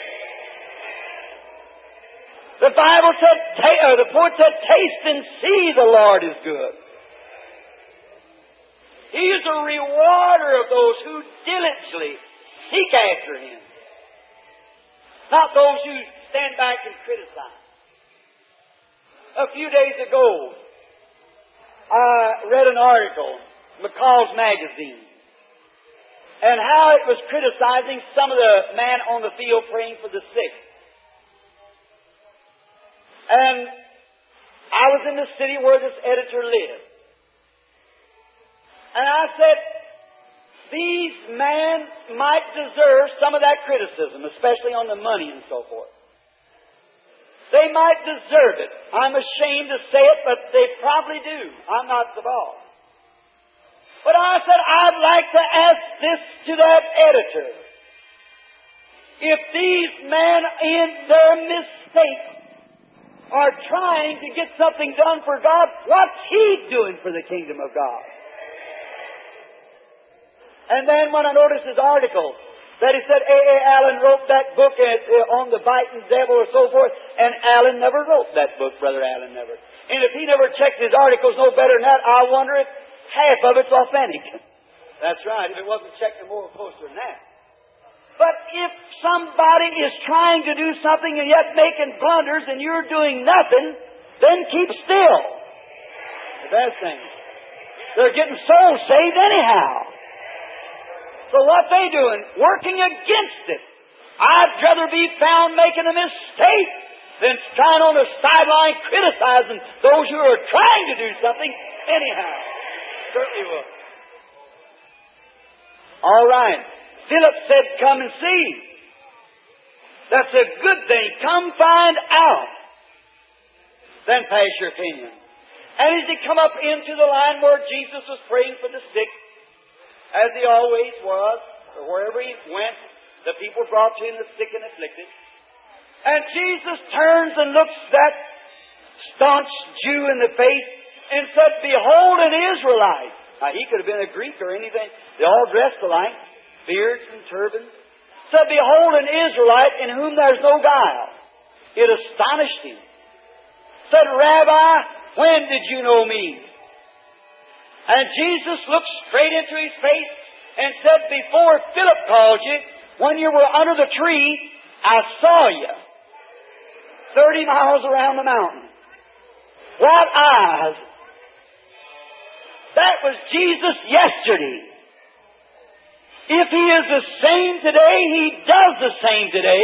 The Bible said, the poet said, taste and see the Lord is good. He is a rewarder of those who diligently seek after Him. Not those who stand back and criticize. A few days ago, I read an article, McCall's Magazine, and how it was criticizing some of the man on the field praying for the sick. And I was in the city where this editor lived. And I said, these men might deserve some of that criticism, especially on the money and so forth. They might deserve it. I'm ashamed to say it, but they probably do. I'm not the boss. But I said, I'd like to ask this to that editor. If these men in their mistake are trying to get something done for God, what's he doing for the kingdom of God? And then when I noticed his article, that he said A.A. Allen wrote that book on the biting devil or so forth, and Allen never wrote that book, Brother Allen never. And if he never checked his articles no better than that, I wonder if half of it's authentic. That's right, if it wasn't checked more closer than that. But if somebody is trying to do something and yet making blunders and you're doing nothing, then keep still. The best thing. They're getting souls saved anyhow. So what they doing? Working against it. I'd rather be found making a mistake than trying on the sideline criticizing those who are trying to do something anyhow. Certainly will. All right. Philip said, come and see. That's a good thing. Come find out. Then pass your opinion. And as he come up into the line where Jesus was praying for the sick, as he always was, or wherever he went, the people brought to him the sick and afflicted. And Jesus turns and looks that staunch Jew in the face and said, behold an Israelite. Now he could have been a Greek or anything. They all dressed alike, beards and turbans. Said, behold an Israelite in whom there's no guile. It astonished him. Said, Rabbi, when did you know me? And Jesus looked straight into his face and said, before Philip called you, when you were under the tree, I saw you. 30 miles around the mountain. What eyes? That was Jesus yesterday. If He is the same today, He does the same today.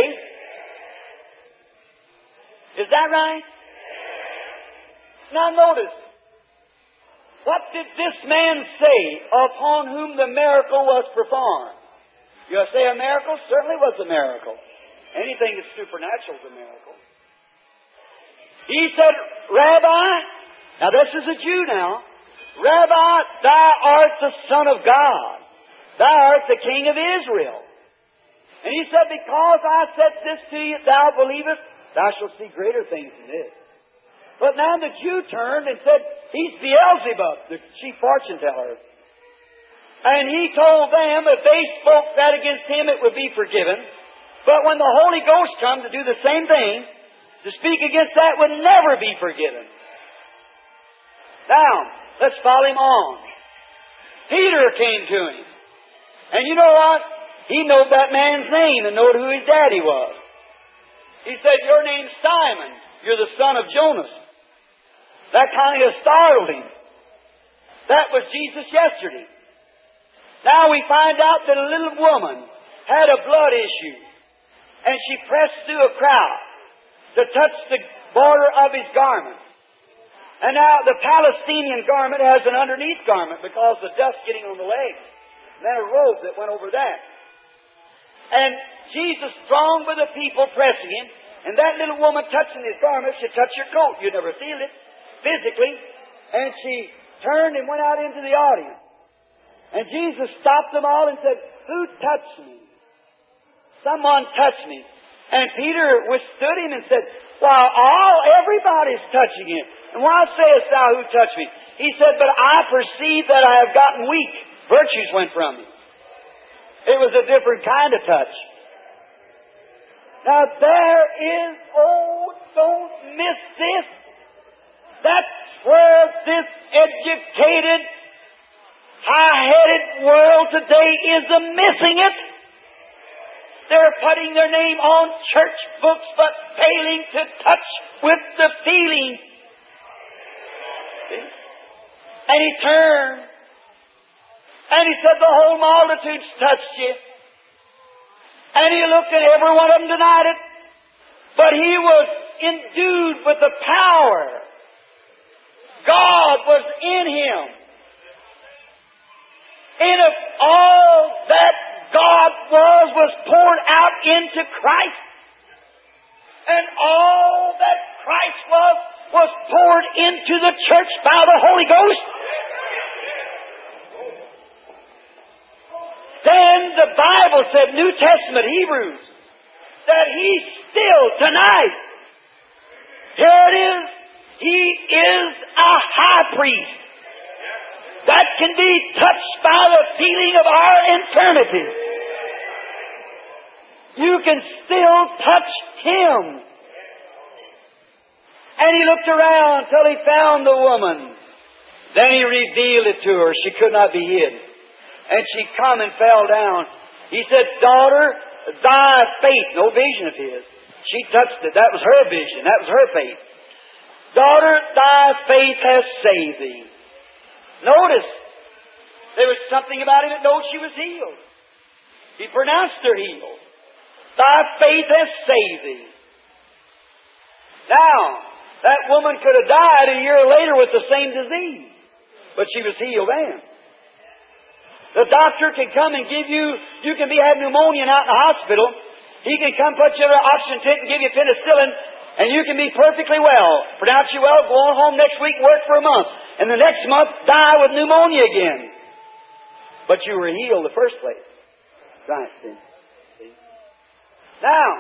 Is that right? Now notice. What did this man say upon whom the miracle was performed? You say a miracle? Certainly was a miracle. Anything that's supernatural is a miracle. He said, Rabbi, now this is a Jew now, Rabbi, thou art the Son of God. Thou art the King of Israel. And he said, because I said this to you, thou believest, thou shalt see greater things than this. But now the Jew turned and said, he's Beelzebub, the chief fortune teller. And He told them if they spoke that against Him, it would be forgiven. But when the Holy Ghost come to do the same thing, to speak against that would never be forgiven. Now, let's follow him on. Peter came to him. And you know what? He knowed that man's name and knowed who his daddy was. He said, your name's Simon. You're the son of Jonas. That kind of startled him. That was Jesus yesterday. Now we find out that a little woman had a blood issue. And she pressed through a crowd to touch the border of his garment. And now the Palestinian garment has an underneath garment because the dust getting on the legs. And then a robe that went over that. And Jesus thronged with the people pressing him. And that little woman touching his garment, she touched your coat. You'd never feel it physically. And she turned and went out into the audience. And Jesus stopped them all and said, who touched me? Someone touched me. And Peter withstood him and said, why, everybody's touching him. And why sayest thou who touched me? He said, but I perceive that I have gotten weak. Virtues went from me. It was a different kind of touch. Now there is, don't miss this. That's where this educated, high-headed world today is missing it. They're putting their name on church books, but failing to touch with the feeling. See? And he turned, and he said, the whole multitude's touched you. And he looked at every one of them, denied it. But he was endued with the power. God was in him. And if all that God was poured out into Christ, and all that Christ was poured into the church by the Holy Ghost, then the Bible said, New Testament, Hebrews, that He's still tonight. Here it is. He is a high priest that can be touched by the feeling of our infirmity. You can still touch Him. And he looked around till he found the woman. Then he revealed it to her. She could not be hid. And she come and fell down. He said, daughter, thy faith, no vision of his. She touched it. That was her vision. That was her faith. Daughter, thy faith has saved thee. Notice, there was something about him that knowed she was healed. He pronounced her healed. Thy faith has saved thee. Now, that woman could have died a year later with the same disease. But she was healed then. The doctor can come and give you can be having pneumonia out in the hospital. He can come put you in an oxygen tent and give you penicillin, and you can be perfectly well. Pronounce you well, go on home next week, work for a month. And the next month, die with pneumonia again. But you were healed in the first place. Right, see? Now,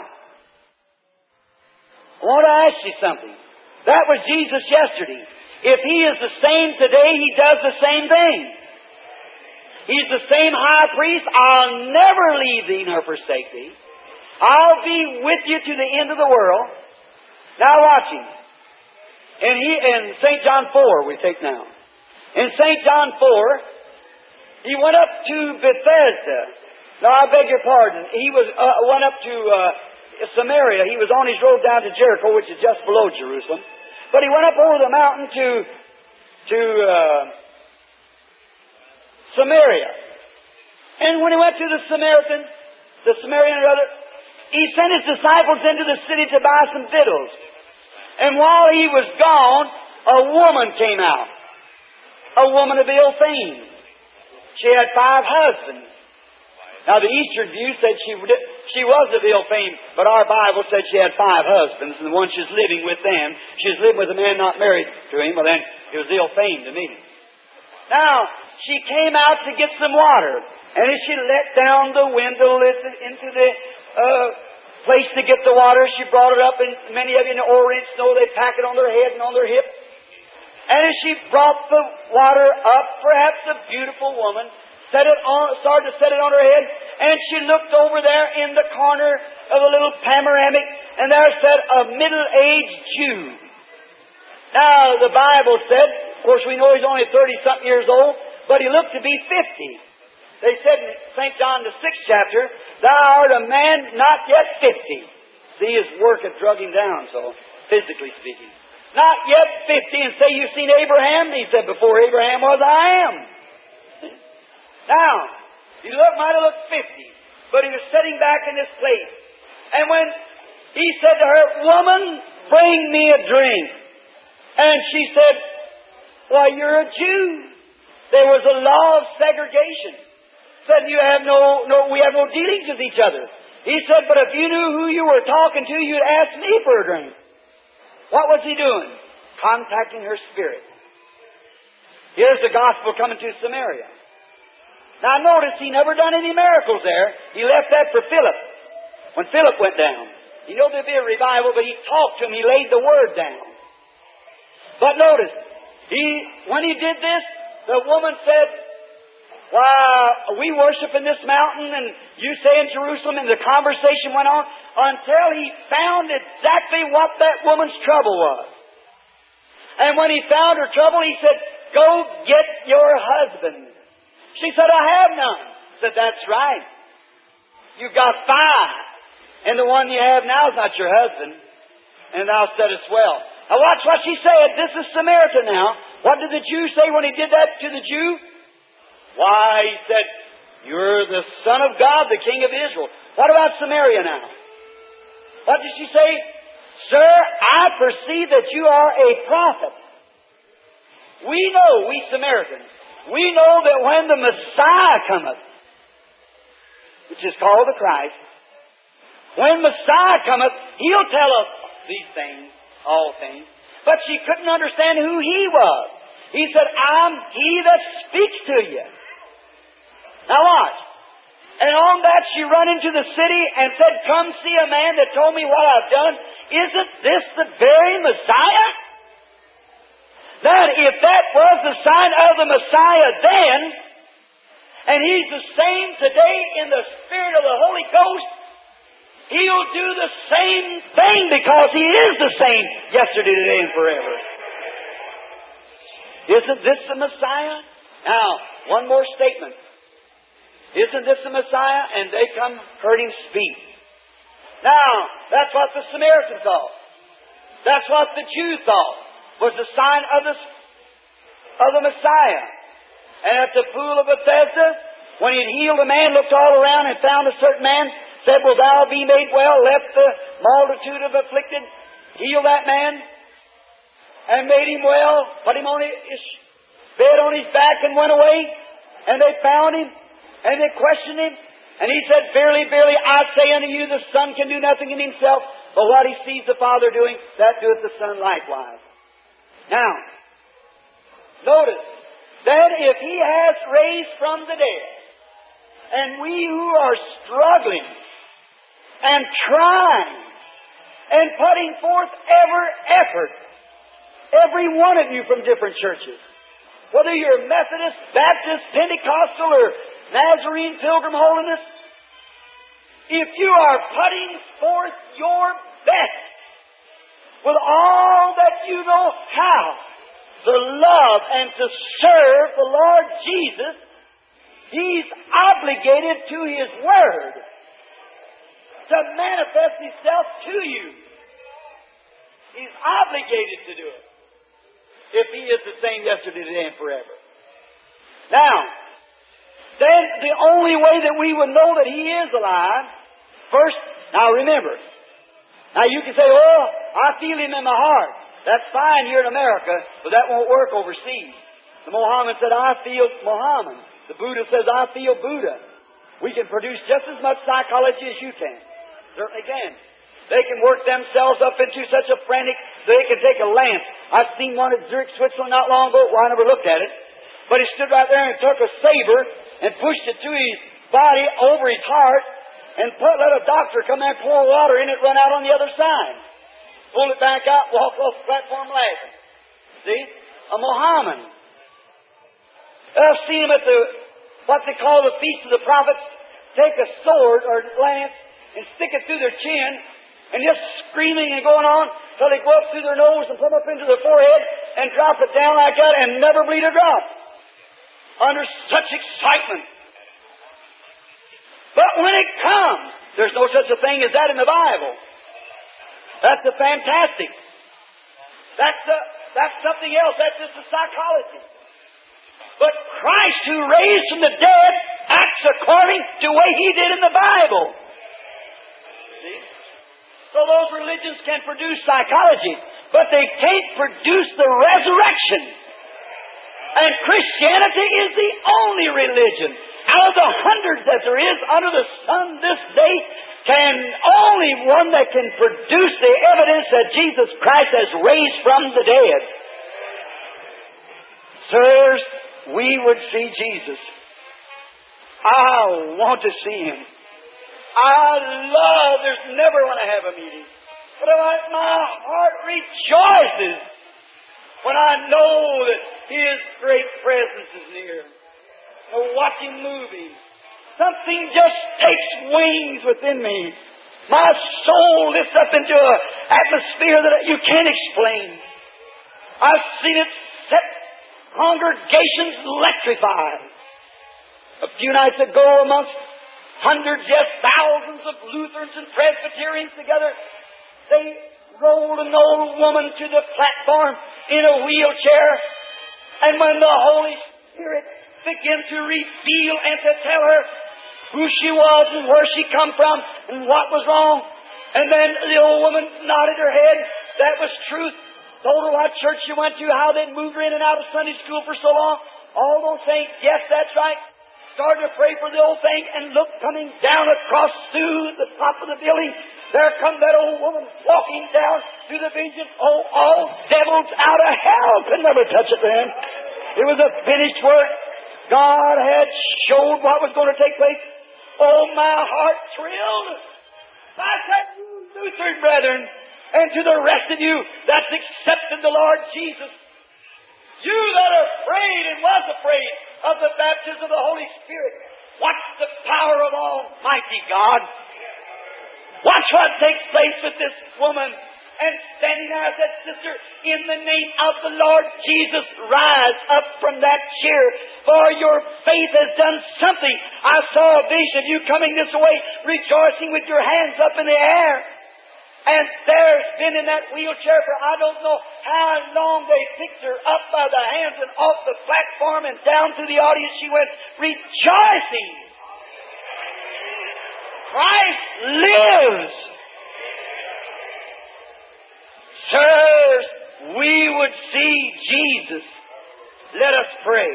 I want to ask you something. That was Jesus yesterday. If He is the same today, He does the same thing. He's the same high priest. I'll never leave thee nor forsake thee. I'll be with you to the end of the world. Now watch Him. In St. John 4 we take now. In St. John 4, He went up to Bethesda. No, I beg your pardon. He went up to Samaria. He was on his road down to Jericho, which is just below Jerusalem. But he went up over the mountain to Samaria. And when he went to the Samaritan brother, he sent his disciples into the city to buy some victuals. And while he was gone, a woman came out. A woman of ill fame. She had 5 husbands. Now the Eastern view said she was of ill fame, but our Bible said she had 5 husbands, and the one she was living with them, she was living with a man not married to him, well then it was ill fame to me. Now, she came out to get some water, and as she let down the window into the place to get the water, she brought it up, and many of you in the Orient know they pack it on their head and on their hip. And as she brought the water up, perhaps a beautiful woman, started to set it on her head, and she looked over there in the corner of a little panoramic, and there sat a middle-aged Jew. Now, the Bible said, of course we know he's only 30-something years old, but he looked to be 50. They said in St. John, the 6th chapter, thou art a man not yet 50. See, his work had drug him down, so, physically speaking. Not yet 50, and say, you've seen Abraham? He said, before Abraham was, I am. Now, he might have looked 50, but he was sitting back in this place. And when he said to her, woman, bring me a drink. And she said, why, you're a Jew. There was a law of segregation. Said, we have no dealings with each other. He said, but if you knew who you were talking to, you'd ask me for a drink. What was he doing? Contacting her spirit. Here's the gospel coming to Samaria. Now notice he never done any miracles there. He left that for Philip. When Philip went down. You know there'd be a revival, but he talked to him. He laid the word down. But notice, when he did this, the woman said, why, we worship in this mountain, and you say in Jerusalem, and the conversation went on until he found exactly what that woman's trouble was. And when he found her trouble, he said, go get your husband. She said, I have none. He said, that's right. You've got 5. And the one you have now is not your husband. And thou saidest well. Now watch what she said. This is Samaritan now. What did the Jew say when he did that to the Jew? Why, he said, you're the Son of God, the King of Israel. What about Samaria now? What did she say? Sir, I perceive that you are a prophet. We know, we Samaritans, we know that when the Messiah cometh, which is called the Christ, when Messiah cometh, He'll tell us these things, all things. But she couldn't understand who He was. He said, I'm He that speaks to you. Now watch. And on that she run into the city and said, come see a man that told me what I've done. Isn't this the very Messiah? Then if that was the sign of the Messiah then, and He's the same today in the Spirit of the Holy Ghost, He'll do the same thing because He is the same yesterday, today, and forever. Isn't this the Messiah? Now, one more statement. Isn't this the Messiah? And they come, heard Him speak. Now, that's what the Samaritan thought. That's what the Jew thought was the sign of the Messiah. And at the pool of Bethesda, when He had healed a man, looked all around and found a certain man, said, will thou be made well? Left the multitude of afflicted, healed that man, and made him well, put him on his bed on his back and went away. And they found him, and they questioned him. And he said, verily, verily, I say unto you, the Son can do nothing in himself, but what he sees the Father doing, that doeth the Son likewise. Now, notice, that if He has raised from the dead, and we who are struggling, and trying, and putting forth effort, every one of you from different churches, whether you're Methodist, Baptist, Pentecostal, or Nazarene, Pilgrim Holiness, if you are putting forth your best with all that you know how to love and to serve the Lord Jesus, He's obligated to His Word to manifest Himself to you. He's obligated to do it. If He is the same yesterday, today, and forever. Now, then the only way that we would know that He is alive, first, now remember, now you can say, oh, I feel Him in my heart. That's fine here in America, but that won't work overseas. The Mohammed said, I feel Muhammad. The Buddha says, I feel Buddha. We can produce just as much psychology as you can. Certainly can. They can work themselves up into such a frantic, they can take a lance. I've seen one at Zurich, Switzerland not long ago. Well, I never looked at it. But he stood right there and took a saber and pushed it through his body over his heart and let a doctor come there and pour water in it, run out on the other side. Pull it back out, walk off the platform laughing. See? A Mohammed. I've seen him at the what they call the Feast of the Prophets, take a sword or lance and stick it through their chin and just screaming and going on till they go up through their nose and come up into their forehead and drop it down like that and never bleed a drop. Under such excitement. But when it comes, there's no such a thing as that in the Bible. That's the fantastic. That's something else. That's just a psychology. But Christ, who raised from the dead, acts according to the way He did in the Bible. See? So those religions can produce psychology, but they can't produce the resurrection. And Christianity is the only religion out of the hundreds that there is under the sun this day, only one that can produce the evidence that Jesus Christ has raised from the dead. Sirs, we would see Jesus. I want to see Him. There's never when I have a meeting, but my heart rejoices when I know that His great presence is near. I watch Him moving. Something just takes wings within me. My soul lifts up into an atmosphere that you can't explain. I've seen it set congregations electrified. A few nights ago, amongst hundreds, yes, thousands of Lutherans and Presbyterians together, they rolled an old woman to the platform in a wheelchair. And when the Holy Spirit began to reveal and to tell her who she was and where she come from and what was wrong, and then the old woman nodded her head. That was truth. Told her what church she went to, how they'd moved her in and out of Sunday school for so long. All those things. Yes, that's right. Started to pray for the old thing, and look, coming down across through the top of the building, there come that old woman walking down through the vision. Oh, all devils out of hell could never touch it then. It was a finished work. God had showed what was going to take place. Oh, my heart thrilled. I said, you Lutheran brethren, and to the rest of you that's accepted the Lord Jesus, you that are afraid and was afraid of the baptism of the Holy Spirit, watch the power of Almighty God. Watch what takes place with this woman. And standing there, I said, sister, in the name of the Lord Jesus, rise up from that chair, for your faith has done something. I saw a vision of you coming this way, rejoicing with your hands up in the air. And there's been in that wheelchair for I don't know how long they picked her up by the hands and off the platform and down to the audience she went, rejoicing. Christ lives. Sirs, we would see Jesus. Let us pray.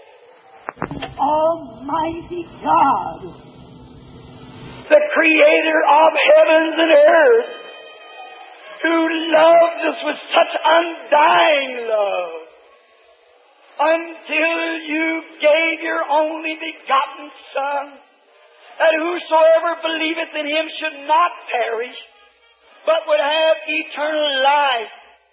Almighty God, the Creator of heavens and earth, who loved us with such undying love, until you gave your only begotten Son, that whosoever believeth in Him should not perish, but would have eternal life.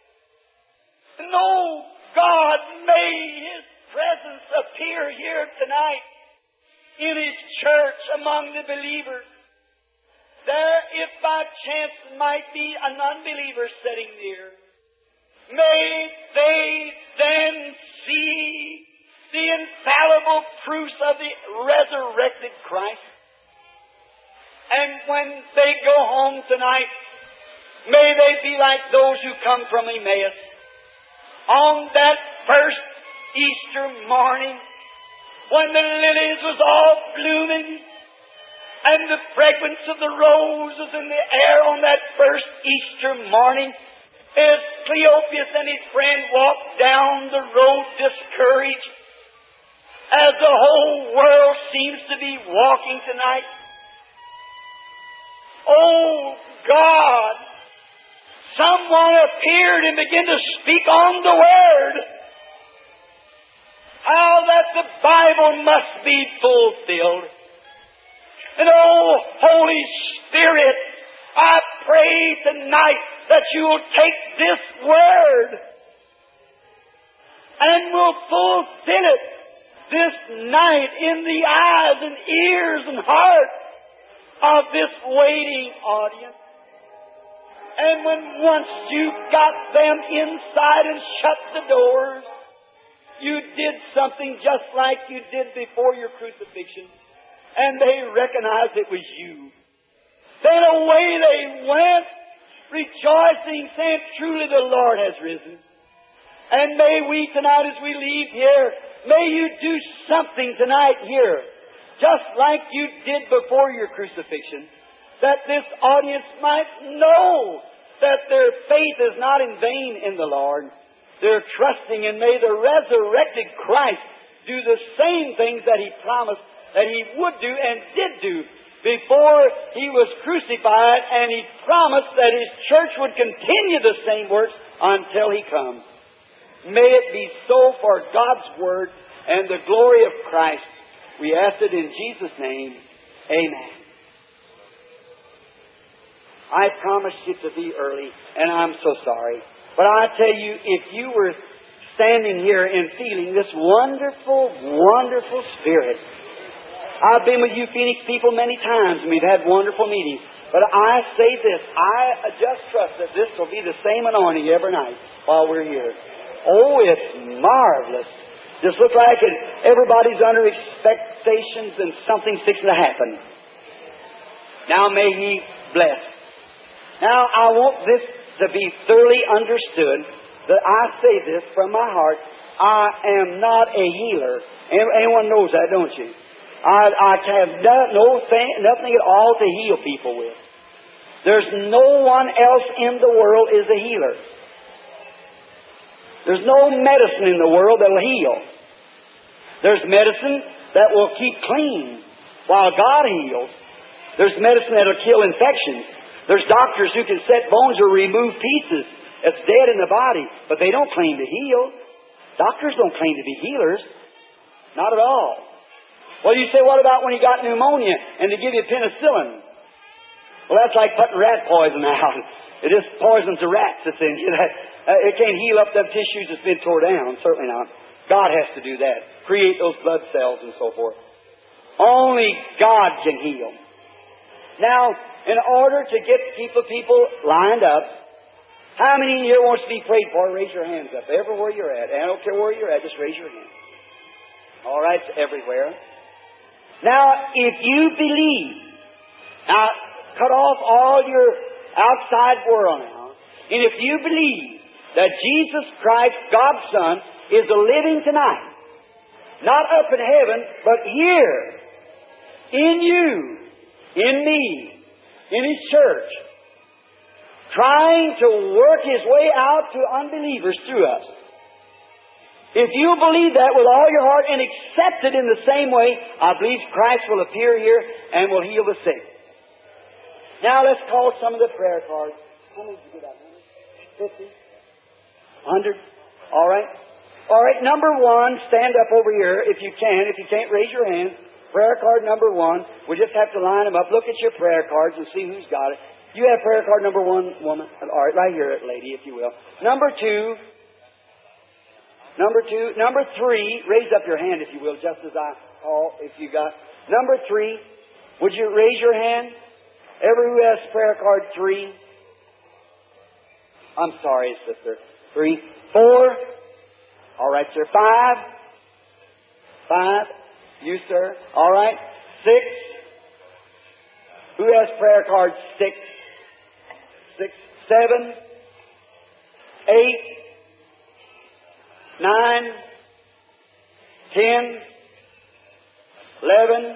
No, God, may His presence appear here tonight in His church among the believers. There, if by chance might be an unbeliever sitting near, may they then see the infallible proofs of the resurrected Christ. And when they go home tonight, may they be like those who come from Emmaus. On that first Easter morning, when the lilies was all blooming, and the fragrance of the rose was in the air on that first Easter morning, as Cleopas and his friend walked down the road discouraged, as the whole world seems to be walking tonight. Oh God, someone appeared and began to speak on the Word. How that the Bible must be fulfilled. And oh, Holy Spirit, I pray tonight that you will take this Word and will fulfill it. this night in the eyes and ears and heart of this waiting audience. And when once you got them inside and shut the doors, you did something just like you did before your crucifixion, and they recognized it was you. Then away they went, rejoicing, saying, truly the Lord has risen. And may we tonight as we leave here, may you do something tonight here, just like you did before your crucifixion, that this audience might know that their faith is not in vain in the Lord. They're trusting, and may the resurrected Christ do the same things that He promised that He would do and did do before He was crucified, and He promised that His church would continue the same works until He comes. May it be so for God's Word and the glory of Christ. We ask it in Jesus' name. Amen. I promised you to be early, and I'm so sorry. But I tell you, if you were standing here and feeling this wonderful, wonderful Spirit. I've been with you Phoenix people many times, and we've had wonderful meetings. But I say this, I just trust that this will be the same anointing every night while we're here. Oh, it's marvelous. Just look like it. Everybody's under expectations and something's fixing to happen. Now may He bless. Now I want this to be thoroughly understood, that I say this from my heart. I am not a healer. Anyone knows that, don't you? I have nothing at all to heal people with. There's no one else in the world is a healer. There's no medicine in the world that will heal. There's medicine that will keep clean while God heals. There's medicine that will kill infections. There's doctors who can set bones or remove pieces that's dead in the body, but they don't claim to heal. Doctors don't claim to be healers. Not at all. Well, you say, what about when you got pneumonia and they give you penicillin? Well, that's like putting rat poison out. It just poisons the rats that's in you. It can't heal up them tissues that's been tore down. Certainly not. God has to do that. Create those blood cells and so forth. Only God can heal. Now, in order to get people lined up, how many here wants to be prayed for? Raise your hands up. Everywhere you're at. I don't care where you're at. Just raise your hand. All right, it's everywhere. Now, if you believe, now cut off all your outside world now, and if you believe that Jesus Christ, God's Son, is living tonight, not up in heaven, but here, in you, in me, in His church, trying to work His way out to unbelievers through us. If you believe that with all your heart and accept it in the same way, I believe Christ will appear here and will heal the sick. Now let's call some of the prayer cards. How many did you get out? 50? 100? All right. All right, number one, stand up over here if you can. If you can't, raise your hand. Prayer card number one. We'll just have to line them up. Look at your prayer cards and see who's got it. You have prayer card number one, woman. All right, right here, lady, if you will. Number two. Number three. Raise up your hand, if you will, just as I call, if you got. Number three. Would you raise your hand? Everyone who has prayer card 3. I'm sorry, sister. 3. 4. All right, sir. 5. 5. You, sir. All right. 6. Who has prayer card 6? 6. 7. 8. 9. 10. 11.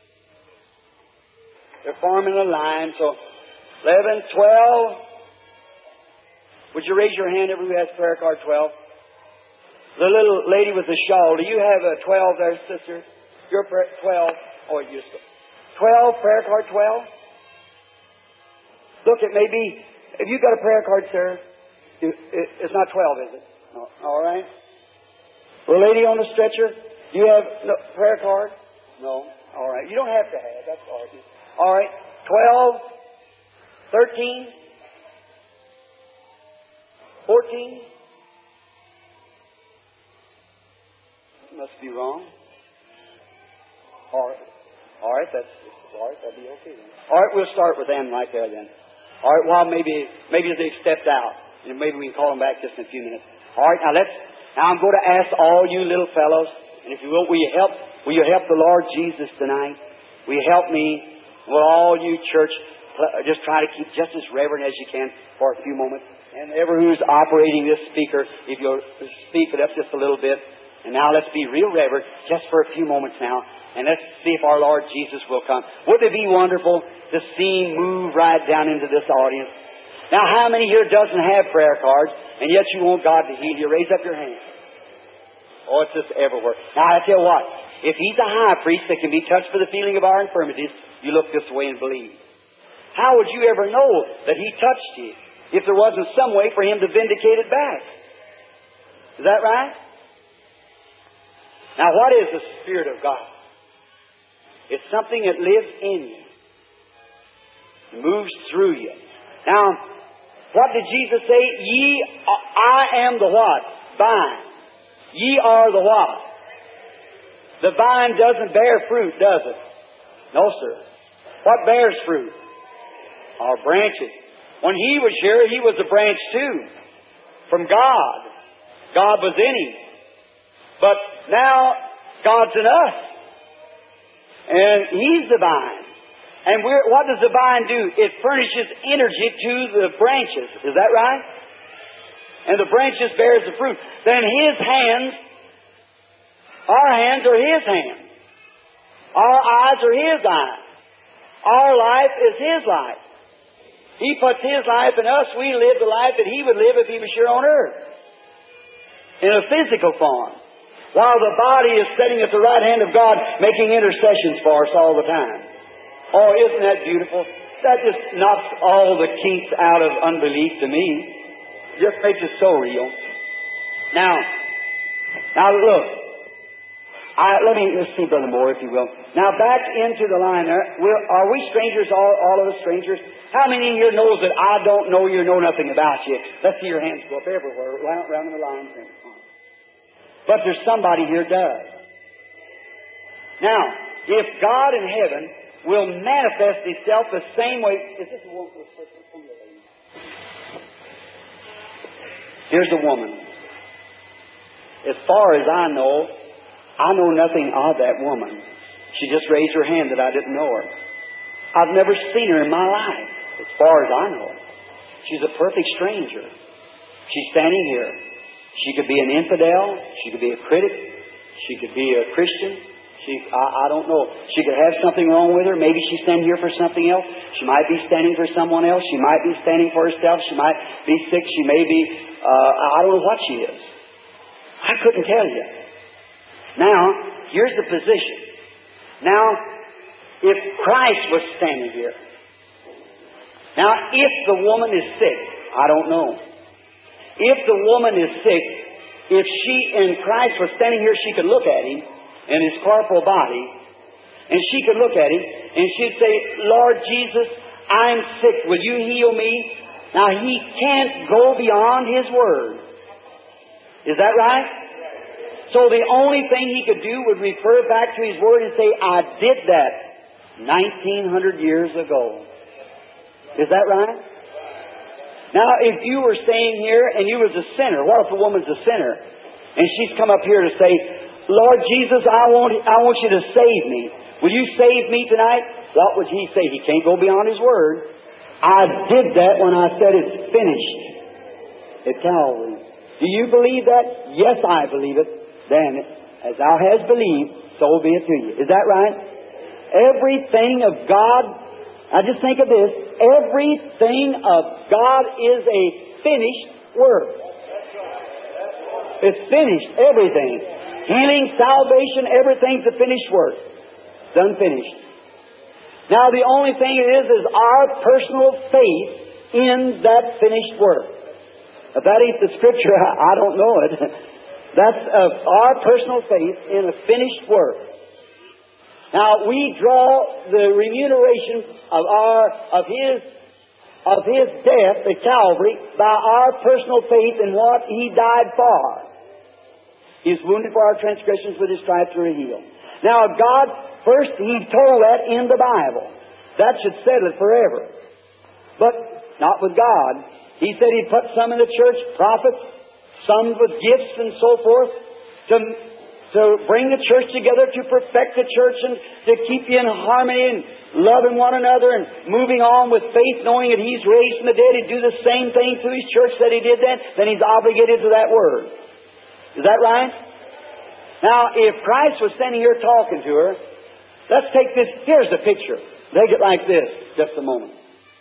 They're forming a line. So 11, 12. Would you raise your hand, everyone who has prayer card 12? The little lady with the shawl. Do you have a 12 there, sister? Your 12. Oh, you 12, prayer card 12. Look, it may be. If you got a prayer card, sir, it's not 12, is it? No. All right. The lady on the stretcher, do you have no prayer card? No. All right. You don't have to have. That's all right. All right. 12, 13, 14. Must be wrong. All right, that'd be okay then. All right, we'll start with them right there then. All right, well, maybe they've stepped out, and maybe we can call them back just in a few minutes. All right, now I'm going to ask all you little fellows, and if you will you help the Lord Jesus tonight? Will you help me? Will all you church just try to keep just as reverent as you can for a few moments? And ever who's operating this speaker, if you'll speak it up just a little bit. And now let's be real reverent just for a few moments now. And let's see if our Lord Jesus will come. Wouldn't it be wonderful to see Him move right down into this audience? Now, how many here doesn't have prayer cards, and yet you want God to heal you? Raise up your hand. Oh, it's just everywhere. Now, I tell you what. If He's a high priest that can be touched for the feeling of our infirmities, you look this way and believe. How would you ever know that He touched you if there wasn't some way for Him to vindicate it back? Is that right? Now, what is the Spirit of God? It's something that lives in you. It moves through you. Now, what did Jesus say? I am the what? Vine. Ye are the what? The vine doesn't bear fruit, does it? No, sir. What bears fruit? Our branches. When He was here, He was a branch too. From God. God was in Him. But now, God's in us. And He's the vine. And what does the vine do? It furnishes energy to the branches. Is that right? And the branches bears the fruit. Then His hands, our hands are His hands. Our eyes are His eyes. Our life is His life. He puts His life in us. We live the life that He would live if He was here on earth. In a physical form. While the body is sitting at the right hand of God, making intercessions for us all the time. Oh, isn't that beautiful? That just knocks all the kinks out of unbelief to me. Just makes it so real. Now look. Let's see, Brother Moore, if you will. Now back into the line there. Are we strangers, all of us strangers? How many here knows that I don't know you know nothing about you? Let's see your hands go up everywhere, around the line. But there's somebody here does. Now, if God in heaven will manifest Himself the same way... Is this a woman? Here's a woman. As far as I know nothing of that woman. She just raised her hand that I didn't know her. I've never seen her in my life, as far as I know. She's a perfect stranger. She's standing here. She could be an infidel. She could be a critic. She could be a Christian. I don't know. She could have something wrong with her. Maybe she's standing here for something else. She might be standing for someone else. She might be standing for herself. She might be sick. She may be... I don't know what she is. I couldn't tell you. Now, here's the position. Now, if Christ was standing here... Now, if the woman is sick, I don't know. If the woman is sick, if she and Christ was standing here, she could look at Him in His corporal body, and she could look at Him, and she'd say, Lord Jesus, I'm sick. Will you heal me? Now, He can't go beyond His Word. Is that right? So the only thing He could do would refer back to His Word and say, I did that 1900 years ago. Is that right? Now, if you were staying here and you was a sinner, what if a woman's a sinner? And she's come up here to say, Lord Jesus, I want you to save me. Will you save me tonight? What would He say? He can't go beyond His Word. I did that when I said it's finished at Calvary. Do you believe that? Yes, I believe it. Then, as thou hast believed, so be it to you. Is that right? Everything of God... Now just think of this. Everything of God is a finished work. It's finished. Everything. Healing, salvation, everything's a finished work. Done finished. Now the only thing it is our personal faith in that finished work. If that ain't the Scripture, I don't know it. That's our personal faith in a finished work. Now we draw the remuneration of His death at Calvary by our personal faith in what He died for. He was wounded for our transgressions, with His stripes we are healed. Now God First, He told that in the Bible. That should settle it forever. But not with God. He said He'd put some in the church, prophets, some with gifts and so forth, to bring the church together, to perfect the church and to keep you in harmony and loving one another and moving on with faith, knowing that He's raised from the dead. He'd do the same thing through His church that He did then He's obligated to that Word. Is that right? Now, if Christ was standing here talking to her, let's take this. Here's the picture. Take it like this, just a moment.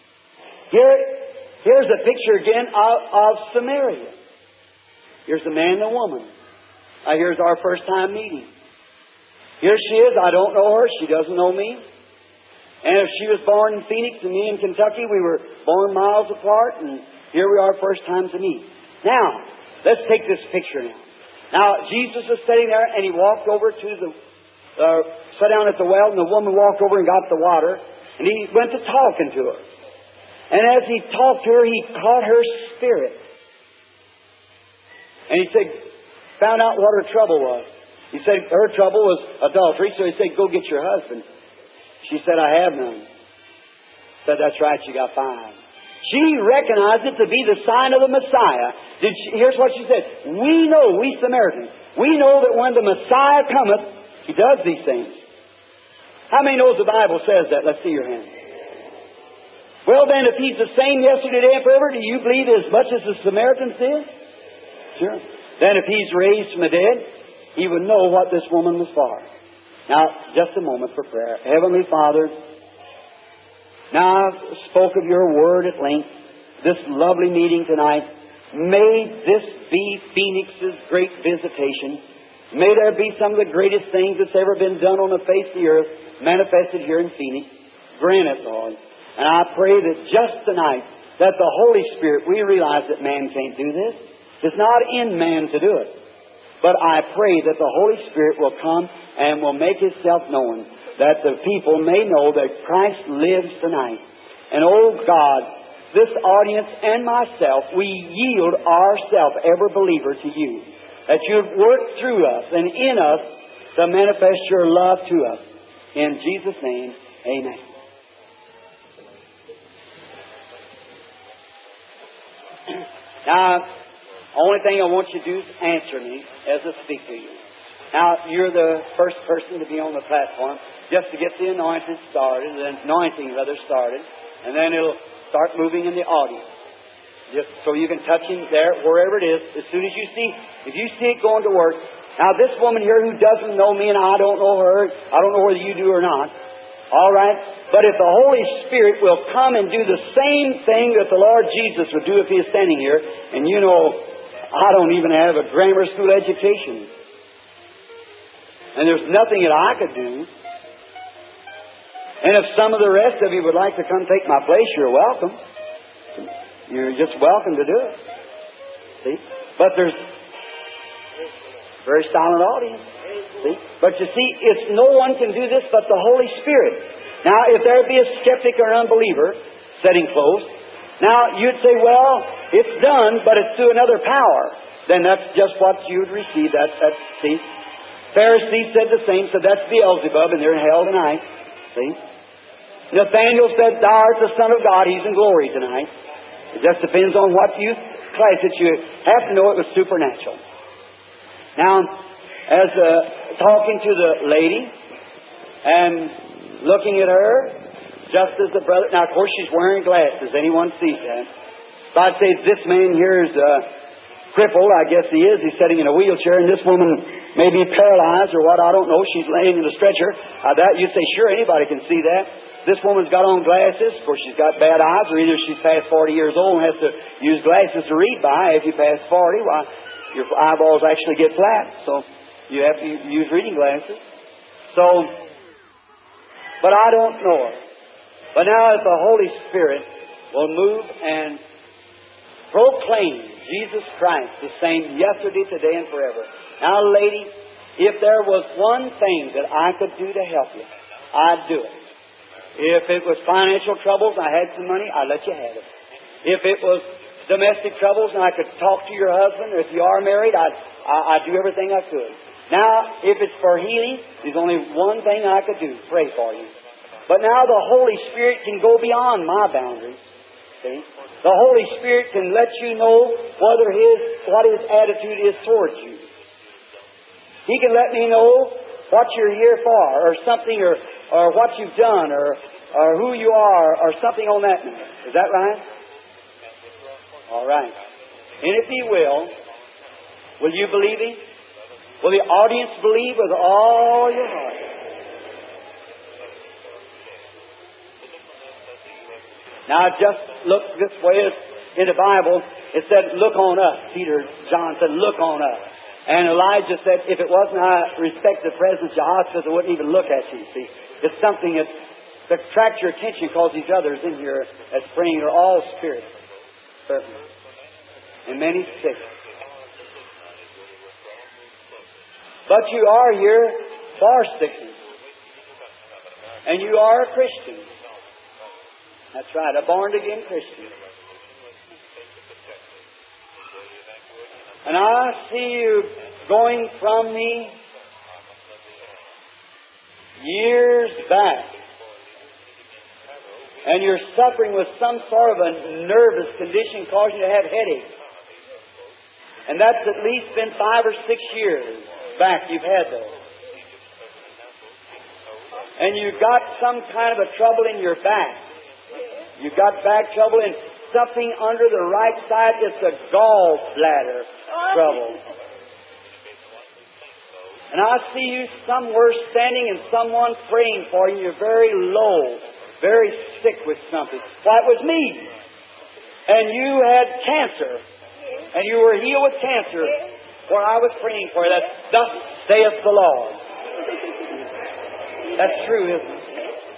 Here's a picture again of Samaria. Here's the man and the woman. Here's our first time meeting. Here she is. I don't know her. She doesn't know me. And if she was born in Phoenix and me in Kentucky, we were born miles apart, and here we are, first time to meet. Now, let's take this picture now. Now, Jesus was sitting there, and He walked over to sat down at the well, and the woman walked over and got the water, and He went to talking to her. And as He talked to her, He caught her spirit. And He said, found out what her trouble was. He said her trouble was adultery, so He said, go get your husband. She said, I have none. Said, that's right, you got 5. She recognized it to be the sign of the Messiah. Here's what she said. We know, we Samaritans, we know that when the Messiah cometh, He does these things. How many knows the Bible says that? Let's see your hand. Well then, if He's the same yesterday, today, and forever, do you believe as much as the Samaritans did? Sure. Then if He's raised from the dead, He would know what this woman was for. Now, just a moment for prayer. Heavenly Father, now I've spoke of Your Word at length, this lovely meeting tonight. May this be Phoenix's great visitation. May there be some of the greatest things that's ever been done on the face of the earth manifested here in Phoenix. Grant it, Lord. And I pray that just tonight, that the Holy Spirit, we realize that man can't do this. It's not in man to do it. But I pray that the Holy Spirit will come and will make Himself known, that the people may know that Christ lives tonight. And oh God, this audience and myself, we yield ourselves, every believer, to You. That You'd work through us and in us to manifest Your love to us. In Jesus' name, amen. Now, only thing I want you to do is answer me as I speak to you. Now, you're the first person to be on the platform just to get the anointing started, and then it'll start moving in the audience. Just so you can touch Him there, wherever it is, as soon as you see, if you see it going to work. Now, this woman here who doesn't know me and I don't know her, I don't know whether you do or not, all right? But if the Holy Spirit will come and do the same thing that the Lord Jesus would do if He is standing here, and you know, I don't even have a grammar school education. And there's nothing that I could do. And if some of the rest of you would like to come take my place, you're welcome. You're just welcome to do it. See? But there's very silent audience. See? But you see, it's no one can do this but the Holy Spirit. Now, if there be a skeptic or an unbeliever sitting close, now you'd say, well, it's done, but it's through another power. Then that's just what you'd receive. See? Pharisees said the same, so that's Beelzebub, and they're in hell tonight. See? Nathaniel said, thou art the Son of God, He's in glory tonight. It just depends on what you class it. You have to know it was supernatural. Now, as talking to the lady and looking at her, just as the brother, now of course she's wearing glasses, anyone sees that. So I'd say this man here is crippled, I guess he is. He's sitting in a wheelchair, and this woman may be paralyzed or what, I don't know. She's laying in a stretcher. That you'd say, sure, anybody can see that. This woman's got on glasses. Of course, she's got bad eyes, or either she's past 40 years old and has to use glasses to read by. If you pass 40, why, your eyeballs actually get flat. So you have to use reading glasses. So, but I don't know her. But now if the Holy Spirit will move and proclaim Jesus Christ the same yesterday, today, and forever. Now, lady, if there was one thing that I could do to help you, I'd do it. If it was financial troubles and I had some money, I'd let you have it. If it was domestic troubles and I could talk to your husband, or if you are married, I'd do everything I could. Now, if it's for healing, there's only one thing I could do, pray for you. But now the Holy Spirit can go beyond my boundaries. See? The Holy Spirit can let you know what His attitude is towards you. He can let me know what you're here for, or something, or what you've done, or who you are, or something on that matter. Is that right? All right. And if He will you believe Him? Will the audience believe with all your heart? Now, just look this way. In the Bible, it said, look on us. John said, look on us. And Elijah said, if it wasn't I respect the presence of Jehoshaphat, I wouldn't even look at you. See, it's something that attracts your attention because these others in here that's praying are all spirits. Certainly. And many sick. But you are here for sickness. And you are a Christian. That's right, a born-again Christian. And I see you going from me years back. And you're suffering with some sort of a nervous condition causing you to have headaches. And that's at least been 5 or 6 years back you've had those. And you've got some kind of a trouble in your back. You've got back trouble and something under the right side. It's a gallbladder trouble. And I see you somewhere standing and someone praying for you. You're very low, very sick with something. Why, it was me. And you had cancer. And you were healed with cancer. Where I was praying for you. That thus saith the Lord. That's true, isn't it?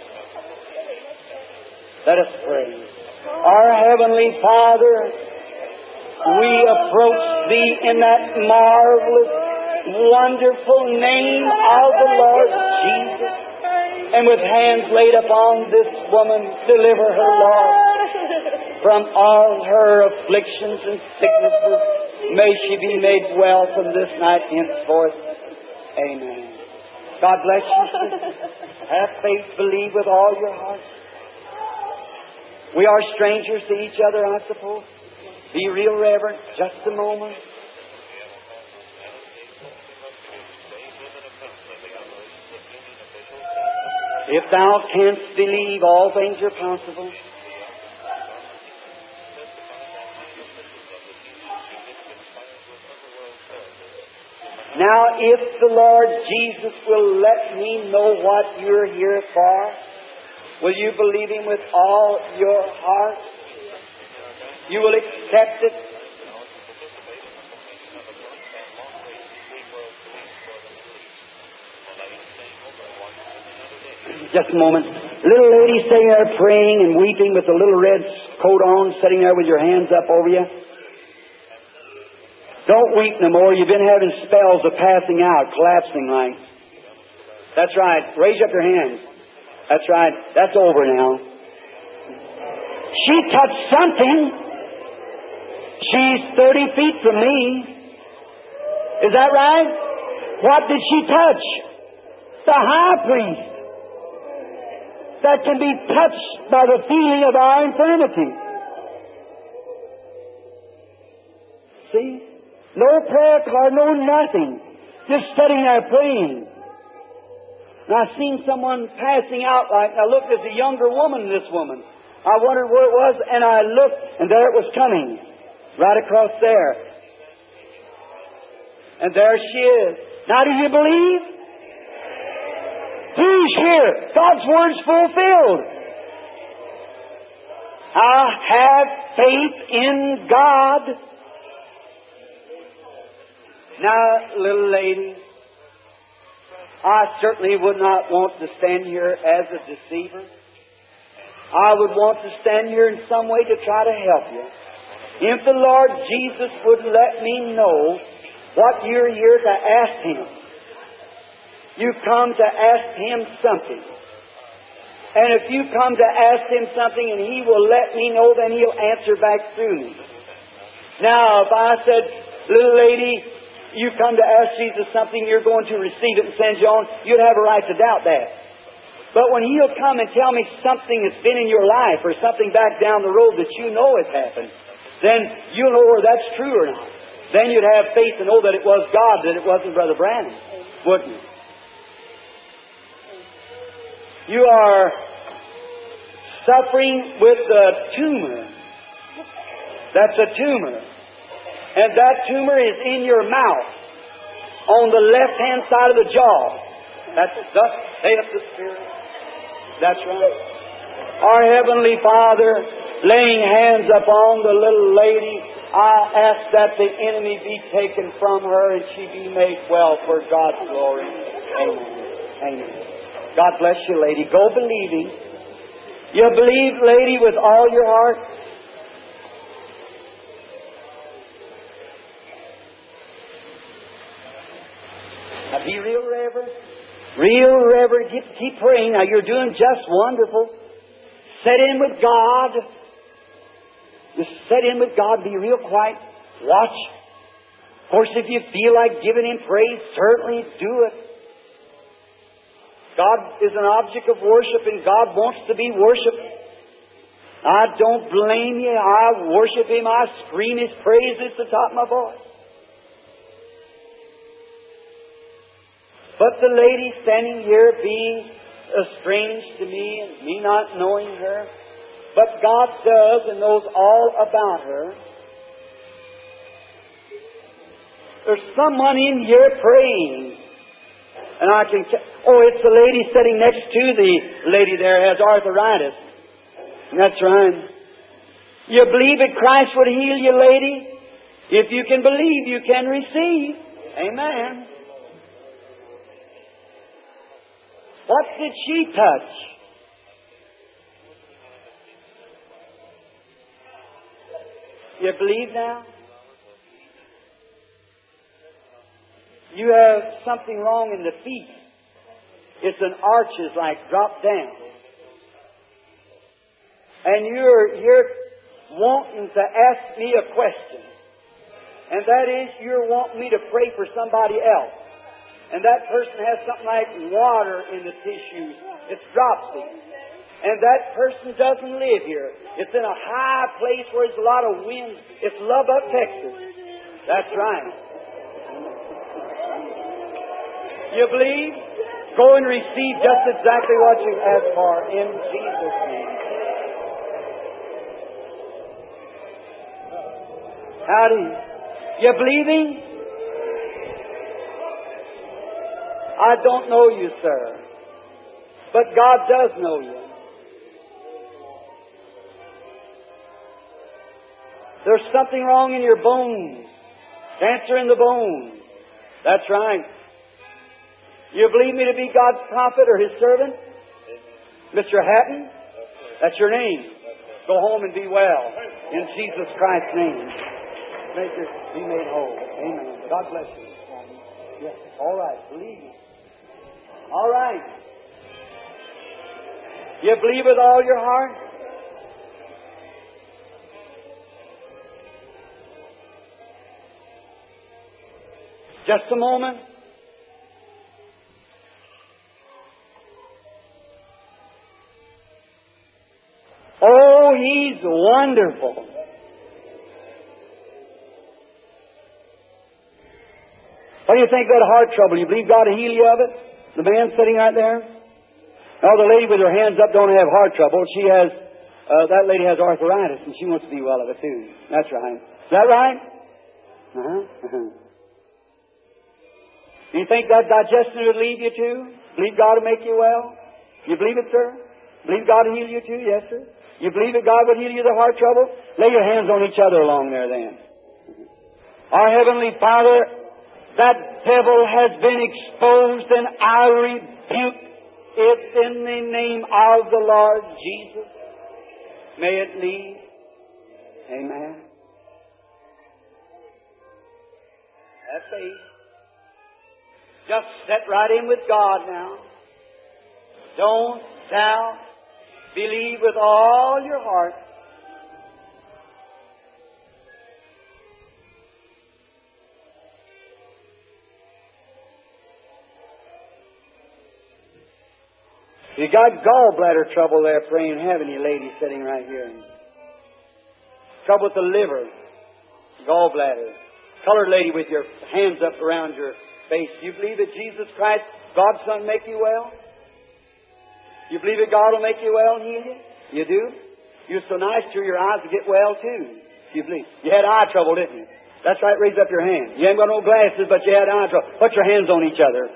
Let us pray. Our Heavenly Father, we approach Thee in that marvelous, wonderful name of the Lord Jesus. And with hands laid upon this woman, deliver her, Lord, from all her afflictions and sicknesses. May she be made well from this night henceforth. Amen. God bless you, sister. Have faith, believe with all your heart. We are strangers to each other, I suppose. Be real reverent, just a moment. If thou canst believe, all things are possible. Now, if the Lord Jesus will let me know what you're here for, will you believe Him with all your heart? You will accept it. Just a moment. Little lady sitting there praying and weeping with a little red coat on, sitting there with your hands up over you. Don't weep no more. You've been having spells of passing out, collapsing like. That's right. Raise up your hands. That's right. That's over now. She touched something. She's 30 feet from me. Is that right? What did she touch? The high priest. That can be touched by the feeling of our infirmity. See? No prayer card, no nothing. Just sitting there praying. And I seen someone passing out like, I looked, there's a younger woman, this woman. I wondered where it was, and I looked, and there it was coming. Right across there. And there she is. Now do you believe? Who's here? God's Word's fulfilled. I have faith in God. Now, little lady, I certainly would not want to stand here as a deceiver. I would want to stand here in some way to try to help you. If the Lord Jesus would let me know what you're here to ask Him. You've come to ask Him something. And if you come to ask Him something and He will let me know, then He'll answer back through me. Now, if I said, little lady, you come to ask Jesus something, you're going to receive it and send you on, you'd have a right to doubt that. But when He'll come and tell me something that's been in your life or something back down the road that you know has happened, then you'll know whether that's true or not. Then you'd have faith to know that it was God, that it wasn't Brother Branham, wouldn't you? You are suffering with a tumor. That's a tumor. And that tumor is in your mouth, on the left-hand side of the jaw. That's thus saith the Spirit. That's right. Our Heavenly Father, laying hands upon the little lady, I ask that the enemy be taken from her and she be made well for God's glory. Amen. Amen. God bless you, lady. Go believing. You believe, lady, with all your heart? Now be real reverent. Real reverent. Keep praying. Now you're doing just wonderful. Set in with God. Just set in with God. Be real quiet. Watch. Of course, if you feel like giving Him praise, certainly do it. God is an object of worship and God wants to be worshipped. I don't blame you. I worship Him. I scream His praises at the top of my voice. But the lady standing here being strange to me and me not knowing her, but God does and knows all about her. There's someone in here praying. And I can... it's the lady sitting next to the lady there has arthritis. And that's right. You believe that Christ would heal you, lady? If you can believe, you can receive. Amen. What did she touch? You believe now? You have something wrong in the feet. It's an arches like drop down. And you're wanting to ask me a question. And that is, you're wanting me to pray for somebody else. And that person has something like water in the tissues. It's dropsy. And that person doesn't live here. It's in a high place where there's a lot of wind. It's Lubbock, Texas. That's right. You believe? Go and receive just exactly what you asked for in Jesus' name. Howdy. You believing? I don't know you, sir. But God does know you. There's something wrong in your bones. Cancer in the bones. That's right. You believe me to be God's prophet or His servant? Mr. Hatton? That's your name. Go home and be well. In Jesus Christ's name. Be made whole. Amen. God bless you. Yes. All right. Believe me. All right. You believe with all your heart? Just a moment. Oh, He's wonderful. What do you think of that heart trouble? You believe God will heal you of it? The man sitting right there? Now, the lady with her hands up don't have heart trouble. She has, that lady has arthritis and she wants to be well of it too. That's right. Is that right? Do you think that digestion would leave you too? Believe God will make you well? You believe it, sir? Believe God will heal you too? Yes, sir. You believe that God would heal you the heart trouble? Lay your hands on each other along there then. Our Heavenly Father, that devil has been exposed and I rebuke it in the name of the Lord Jesus. May it leave. Amen. That's faith. Just sit right in with God now. Don't doubt. Believe with all your heart. You got gallbladder trouble there praying, haven't you, lady sitting right here? Trouble with the liver, gallbladder. Colored lady with your hands up around your face. Do you believe that Jesus Christ, God's Son, make you well? You believe that God will make you well and heal you? You do? You're so nice to your eyes to get well too. You believe. You had eye trouble, didn't you? That's right, raise up your hand. You ain't got no glasses, but you had eye trouble. Put your hands on each other.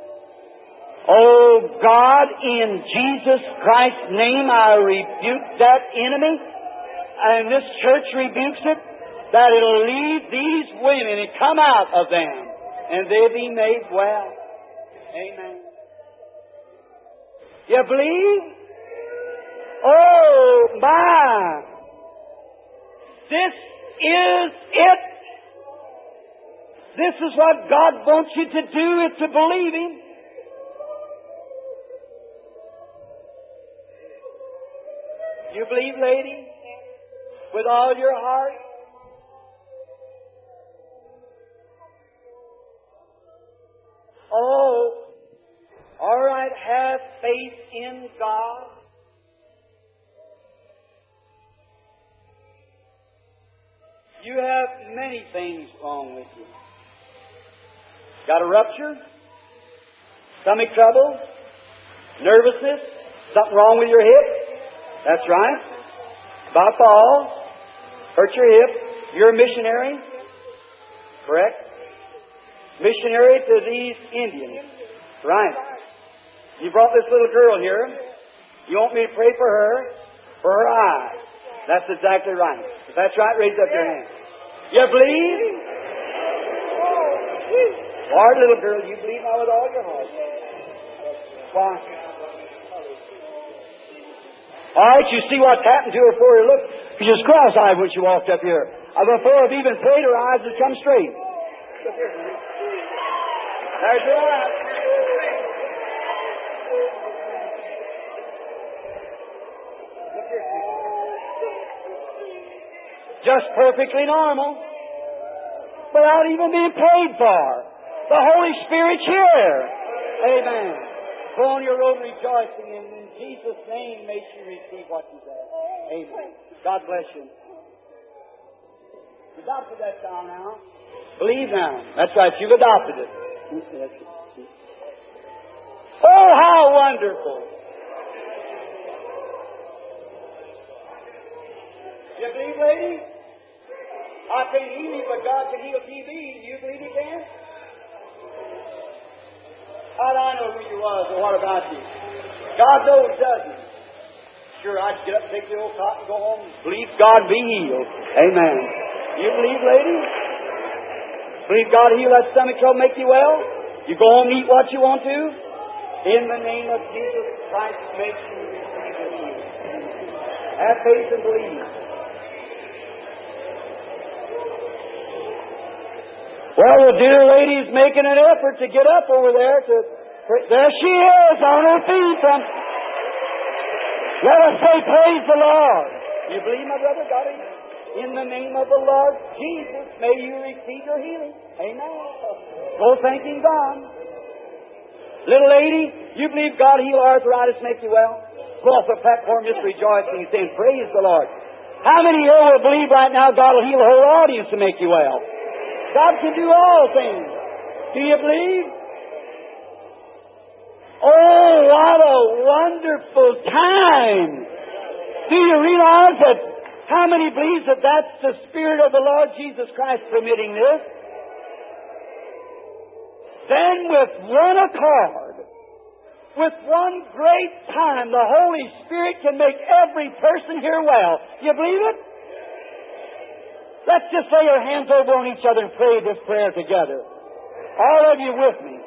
Oh God, in Jesus Christ's name, I rebuke that enemy. And this church rebukes it, that it'll leave these women and come out of them, and they'll be made well. Amen. You believe? Oh my! This is it. This is what God wants you to do, is to believe Him. You believe, lady? With all your heart? Oh, all right, have faith in God. You have many things wrong with you. Got a rupture? Stomach trouble? Nervousness? Something wrong with your hip? That's right. About to fall. Hurt your hip. You're a missionary? Correct? Missionary to these Indians. Right. You brought this little girl here. You want me to pray for her eye. That's exactly right. If that's right, raise up your hand. You believe? Hard little girl, you believe now with all your heart. Why? All right, you see what's happened to her before you look. She was cross-eyed when she walked up here. Before I've even prayed, her eyes had come straight. There's your eyes. Just perfectly normal. Without even being prayed for. The Holy Spirit's here. Amen. Go on your road rejoicing, and in Jesus' name may you receive what you say. Amen. God bless you. You adopted that child now. Believe now. That's right, you've adopted it. Oh, how wonderful. You believe, lady? I can't heal you, but God can heal TB. Do you believe He can? How do I know who you was or what about you? God knows, doesn't He? Sure, I'd get up, take the old cot, and go home and believe God be healed. Amen. You believe, lady? Believe God heal that stomach trouble, make you well? You go home and eat what you want to? In the name of Jesus Christ, make you receive the healing. Have faith and believe. Well, the dear lady's making an effort to get up over there. There she is on her feet. Let us say, praise the Lord. You believe, my brother? God, in the name of the Lord Jesus, may you receive your healing. Amen. Go thanking God. Little lady, you believe God heal arthritis, make you well? Go off the platform just rejoicing and saying, praise the Lord. How many here will believe right now God will heal the whole audience to make you well? God can do all things. Do you believe? Oh, what a wonderful time. Do you realize that how many believe that that's the Spirit of the Lord Jesus Christ permitting this? Then with one accord, with one great time, the Holy Spirit can make every person here well. You believe it? Let's just lay our hands over on each other and pray this prayer together. All of you with me.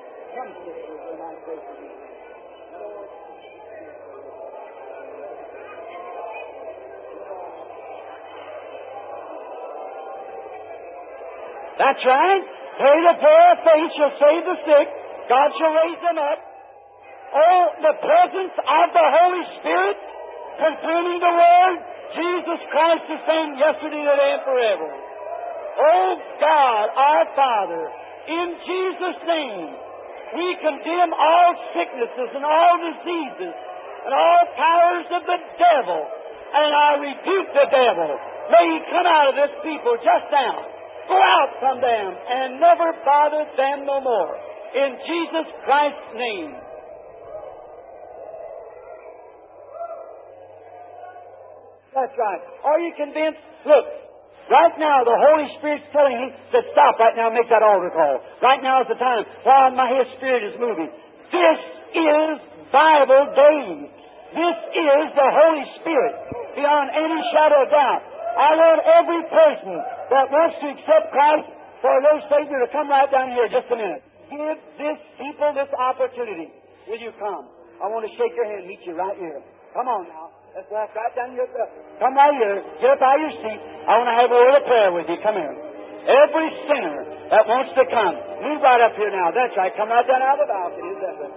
That's right. Pray the prayer of faith shall save the sick. God shall raise them up. Oh, the presence of the Holy Spirit confirming the Word. Jesus Christ the same yesterday, today, and forever. Oh God, our Father, in Jesus' name, we condemn all sicknesses and all diseases and all powers of the devil, and I rebuke the devil. May he come out of this people just now. Go out from them and never bother them no more. In Jesus Christ's name. That's right. Are you convinced? Look, right now the Holy Spirit's telling me to stop right now and make that altar call. Right now is the time while His Spirit is moving. This is Bible days. This is the Holy Spirit, beyond any shadow of doubt. I want every person that wants to accept Christ for their Savior to come right down here just a minute. Give this people this opportunity. Will you come? I want to shake your hand and meet you right here. Come on now. Let's walk right down here. Come right here. Get up out of your seat. I want to have a word of prayer with you. Come here. Every sinner that wants to come, move right up here now. That's right. Come right down out of the balcony. That's it.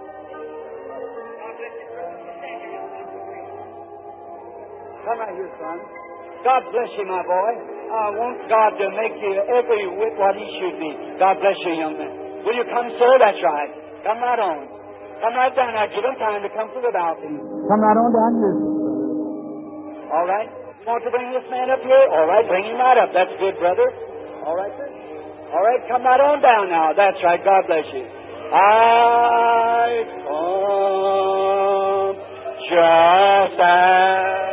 Come right here, son. God bless you, my boy. I want God to make you every whit what He should be. God bless you, young man. Will you come, sir? That's right. Come right on. Come right down now. Give him time to come to the balcony. Come right on down here. All right. You want to bring this man up here? All right. Bring him right up. That's good, brother. All right, sir. All right. Come right on down now. That's right. God bless you. I come just as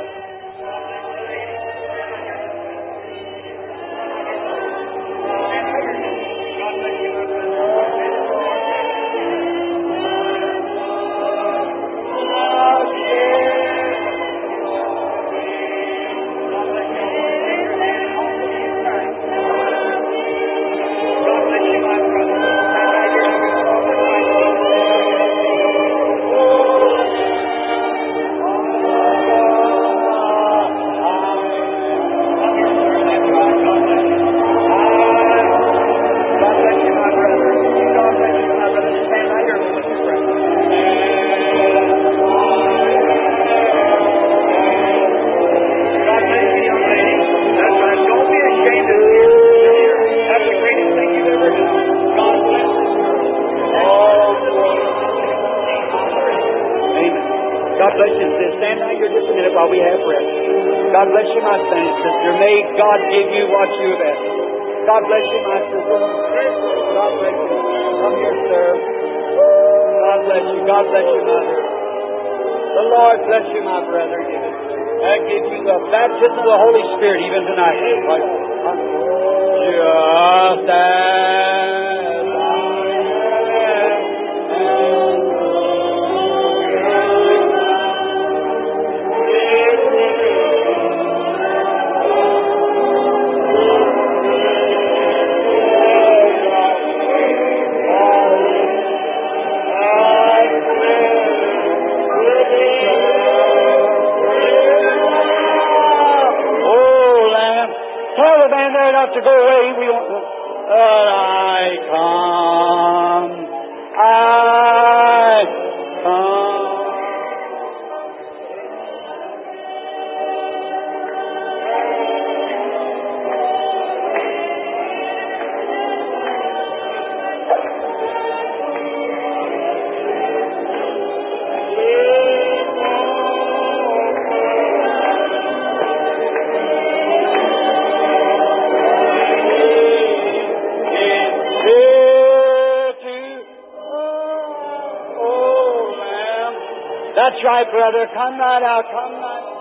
God give you what you have asked. God bless you, my sister. God bless you. Come here, sir. God bless you. God bless you, mother. The Lord bless you, my brother. I give you the baptism of the Holy Spirit even tonight. Just as to go away, we don't. I come. I come. That's right, brother. Come right out. Come right out.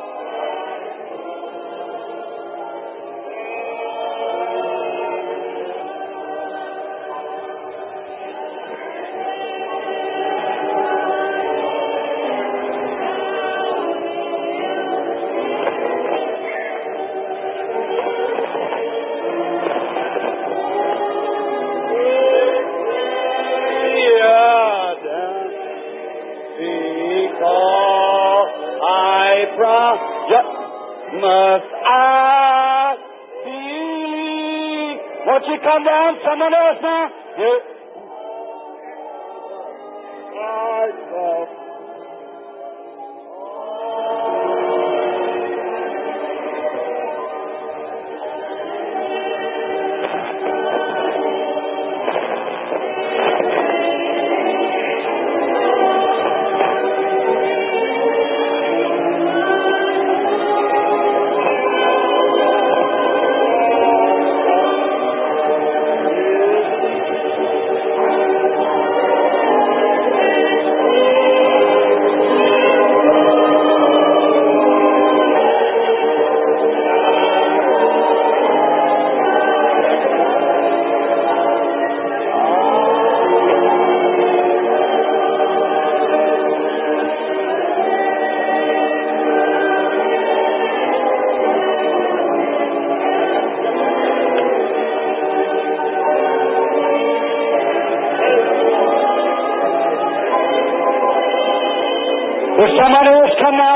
Must I be? Won't you come down? Someone else now? Here.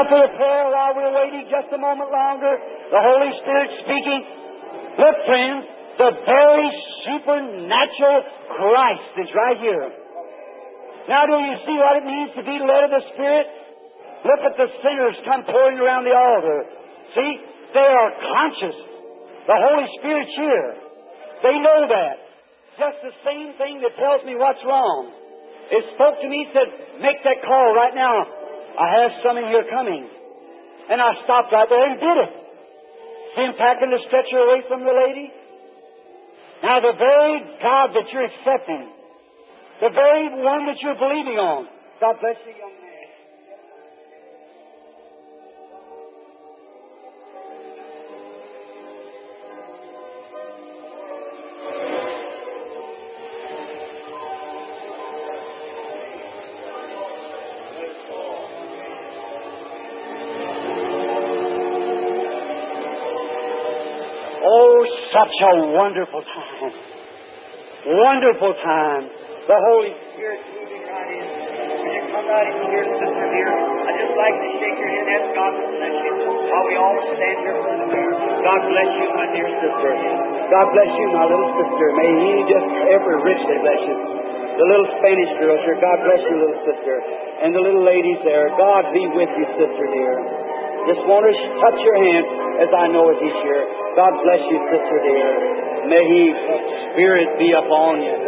Now for the prayer while we're waiting just a moment longer, the Holy Spirit speaking. Look, friends, the very supernatural Christ is right here. Now do you see what it means to be led of the Spirit? Look at the sinners come pouring around the altar. See, they are conscious. The Holy Spirit's here. They know that. Just the same thing that tells me what's wrong. It spoke to me, said, make that call right now. I have some in here coming. And I stopped right there and did it. See him packing the stretcher away from the lady? Now the very God that you're accepting, the very one that you're believing on, God bless you, young man. Such a wonderful time. Wonderful time. The Holy Spirit moving right in. Will you come right in here, sister dear? I'd just like to shake your hand. Ask God to bless you while we all stand here in front of you. God bless you, my dear sister. God bless you, my little sister. May He just ever richly bless you. The little Spanish girl here, God bless you, little sister. And the little ladies there, God be with you, sister dear. Just want to touch your hand as I know it He's here. God bless you, sister dear. May His Spirit be upon you.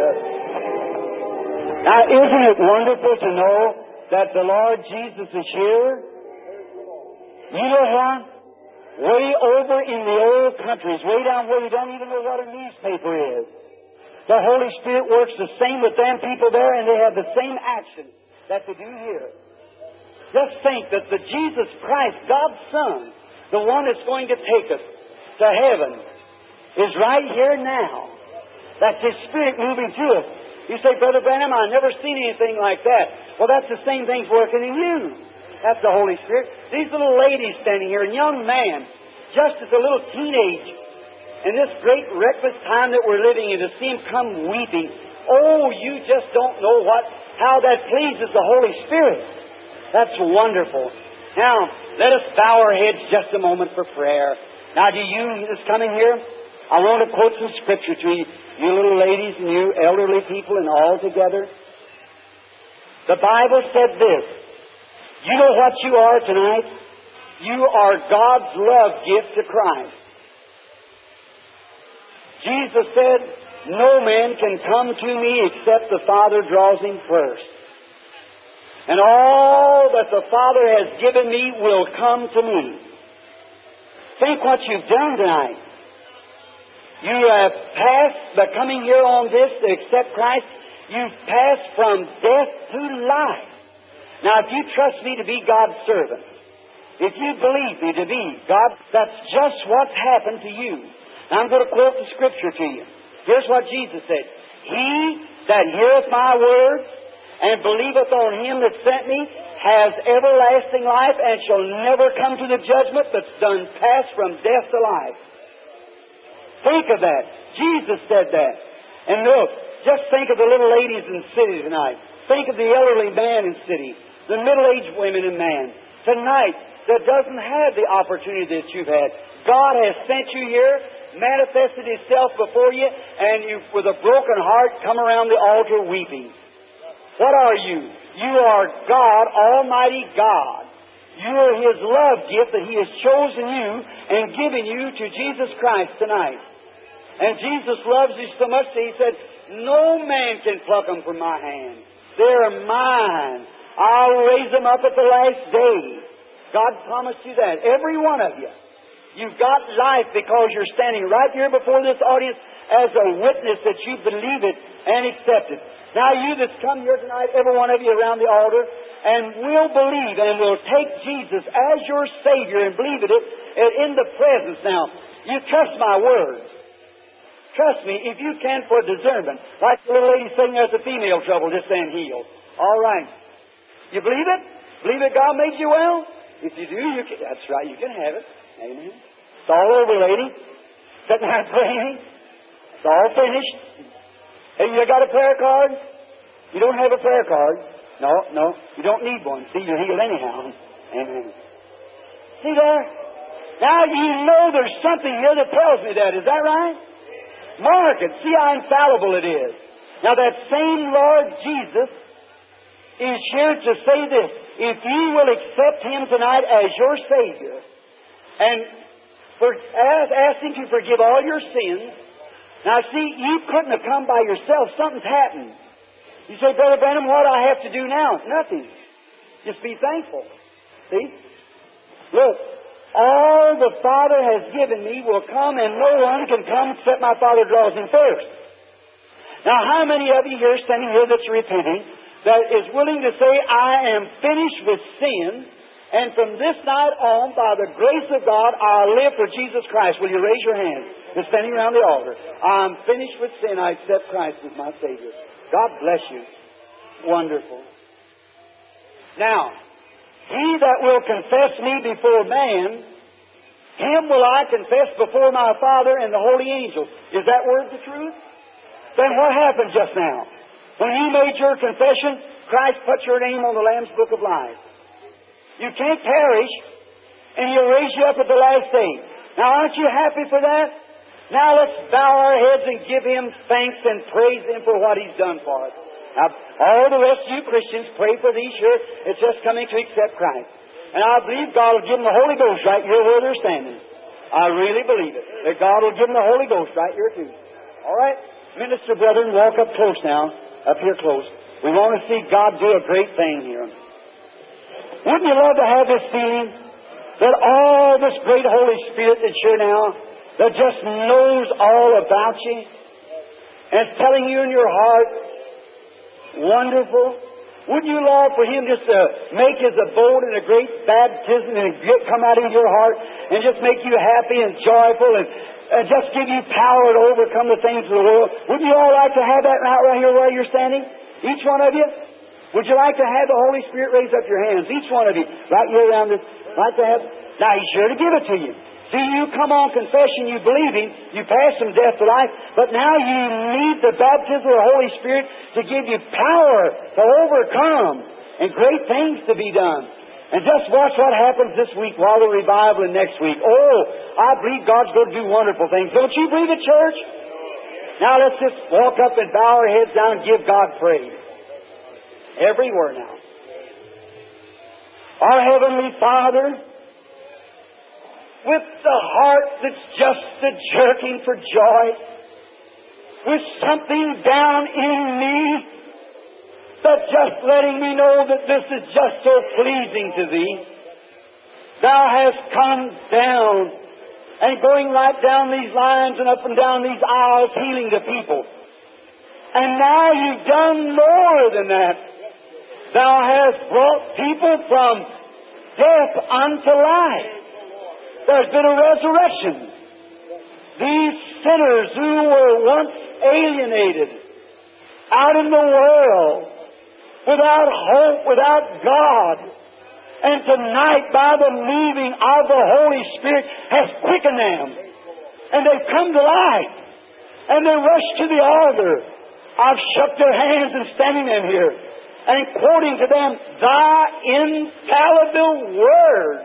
Now, isn't it wonderful to know that the Lord Jesus is here? You know what? Way over in the old countries, way down where you don't even know what a newspaper is, the Holy Spirit works the same with them people there, and they have the same action that they do here. Just think that the Jesus Christ, God's Son, the one that's going to take us to heaven, is right here now. That's His Spirit moving to us. You say, Brother Branham, I've never seen anything like that. Well, that's the same thing's working in you. That's the Holy Spirit. These little ladies standing here, and young man, just as a little teenage, in this great reckless time that we're living in, to see him come weeping. Oh, you just don't know how that pleases the Holy Spirit. That's wonderful. Now, let us bow our heads just a moment for prayer. Now, do you that's coming here, I want to quote some scripture to you, you little ladies and you elderly people and all together. The Bible said this. You know what you are tonight? You are God's love gift to Christ. Jesus said, no man can come to me except the Father draws him first. And all that the Father has given me will come to me. Think what you've done tonight. You have passed, by coming here on this to accept Christ, you've passed from death to life. Now, if you trust me to be God's servant, if you believe me to be God, that's just what's happened to you. Now, I'm going to quote the Scripture to you. Here's what Jesus said. He that heareth my words and believeth on Him that sent me has everlasting life and shall never come to the judgment, but's done pass from death to life. Think of that. Jesus said that. And look, just think of the little ladies in the city tonight. Think of the elderly man in the city, the middle-aged women and man. Tonight, that doesn't have the opportunity that you've had. God has sent you here, manifested Himself before you, and you, with a broken heart, come around the altar weeping. What are you? You are God, Almighty God. You are His love gift that He has chosen you and given you to Jesus Christ tonight. And Jesus loves you so much that He said, no man can pluck them from my hand. They're mine. I'll raise them up at the last day. God promised you that. Every one of you. You've got life because you're standing right here before this audience as a witness that you believe it and accept it. Now you that's come here tonight, every one of you around the altar, and will believe and will take Jesus as your Savior and believe it in the presence. Now, you trust my words. Trust me, if you can, for discernment. Like the little lady sitting there with the female trouble, just saying healed. All right. You believe it? Believe that God made you well? If you do, you can. That's right, you can have it. Amen. It's all over, lady. Sitting there praying. It's all finished. Hey, you got a prayer card? You don't have a prayer card? No. You don't need one. See, you're healed anyhow. Amen. See there? Now you know there's something here that tells me that. Is that right? Mark it. See how infallible it is. Now that same Lord Jesus is here to say this. If you will accept Him tonight as your Savior and ask Him to forgive all your sins. Now see, you couldn't have come by yourself. Something's happened. You say, Brother Branham, what do I have to do now? Nothing. Just be thankful. See? Look, all the Father has given me will come, and no one can come except my Father draws him first. Now, how many of you here standing here that's repenting, that is willing to say, I am finished with sin, and from this night on, by the grace of God, I'll live for Jesus Christ? Will you raise your hand? You're standing around the altar. I'm finished with sin. I accept Christ as my Savior. God bless you. Wonderful. Now, he that will confess me before man, him will I confess before my Father and the holy angels. Is that word the truth? Then what happened just now? When you made your confession, Christ put your name on the Lamb's Book of Life. You can't perish, and He'll raise you up at the last day. Now, aren't you happy for that? Now let's bow our heads and give Him thanks and praise Him for what He's done for us. Now, all the rest of you Christians, pray for these here that's just coming to accept Christ. And I believe God will give them the Holy Ghost right here where they're standing. I really believe it. That God will give them the Holy Ghost right here too. All right? Minister brethren, walk up close now. Up here close. We want to see God do a great thing here. Wouldn't you love to have this feeling that all this great Holy Spirit that's here now, that just knows all about you, and is telling you in your heart, wonderful. Wouldn't you long for Him just to make His abode in a great baptism and come out of your heart and just make you happy and joyful and just give you power to overcome the things of the world? Wouldn't you all like to have that right here where you're standing? Each one of you? Would you like to have the Holy Spirit raise up your hands? Each one of you. Right here around this. Like to have. Now He's sure to give it to you. See, you come on confession, you believe Him, you pass from death to life, but now you need the baptism of the Holy Spirit to give you power to overcome and great things to be done. And just watch what happens this week while the revival and next week. Oh, I believe God's going to do wonderful things. Don't you believe it, church? Now let's just walk up and bow our heads down and give God praise. Everywhere now. Our Heavenly Father, with the heart that's just a-jerking for joy, with something down in me that's just letting me know that this is just so pleasing to Thee, Thou hast come down and going right down these lines and up and down these aisles healing the people. And now You've done more than that. Thou hast brought people from death unto life. There's been a resurrection. These sinners who were once alienated, out in the world, without hope, without God, and tonight, by the moving of the Holy Spirit, has quickened them. And they've come to life. And they rush to the altar. I've shook their hands and standing them here, and quoting to them, Thy infallible Word,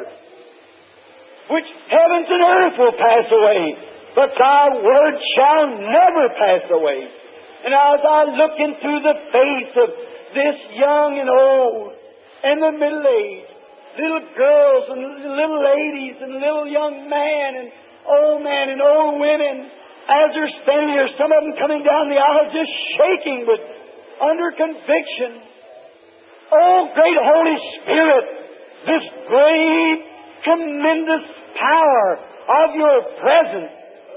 which heavens and earth will pass away, but Thy Word shall never pass away. And as I look into the face of this young and old, and the middle-aged, little girls and little ladies and little young man and old women, as they're standing here, some of them coming down the aisle just shaking with under conviction. Oh, great Holy Spirit, this great, tremendous power of Your presence.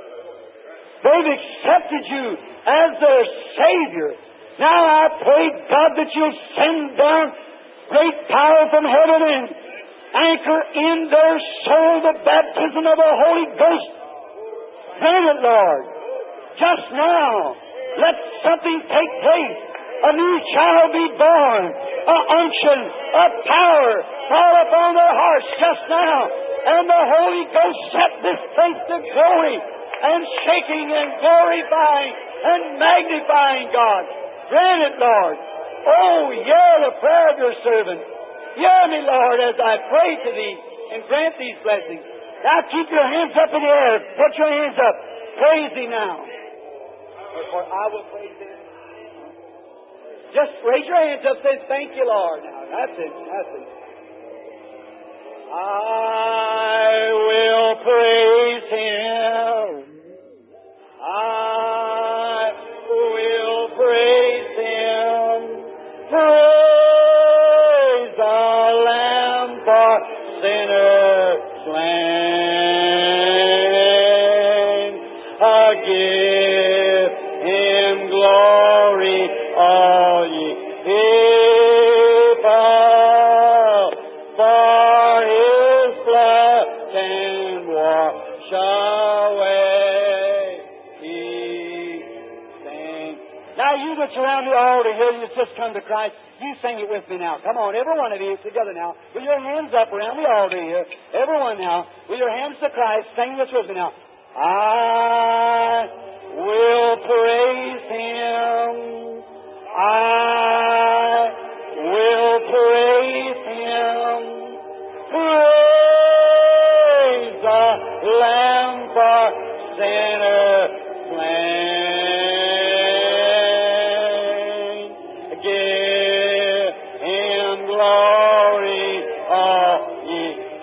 They've accepted You as their Savior. Now I pray, God, that You'll send down great power from heaven and anchor in their soul the baptism of the Holy Ghost. Grant it, Lord. Just now, let something take place. A new child be born. A unction, a power fall upon their hearts just now. And the Holy Ghost set this place to glory and shaking and glorifying and magnifying God. Grant it, Lord. Oh, hear the prayer of Your servant. Hear me, Lord, as I pray to Thee. and grant these blessings. Now keep your hands up in the air. Put your hands up. Praise Him now. For I will praise Him. Just raise your hands up and say, thank you, Lord. Now, that's it. That's it. I will praise Him. I will praise Him. Praise the Lamb for sinners slain. Give Him glory, all ye people, for His blood can wash away sin. Now you that's around the altar here, you just come to Christ, you sing it with me now. Come on, every one of you together now. With your hands up around the altar here. Everyone now. With your hands to Christ, sing this with me now. I will praise Him. I will praise Him. Praise the Lamb for sinners slain. Give Him glory, all ye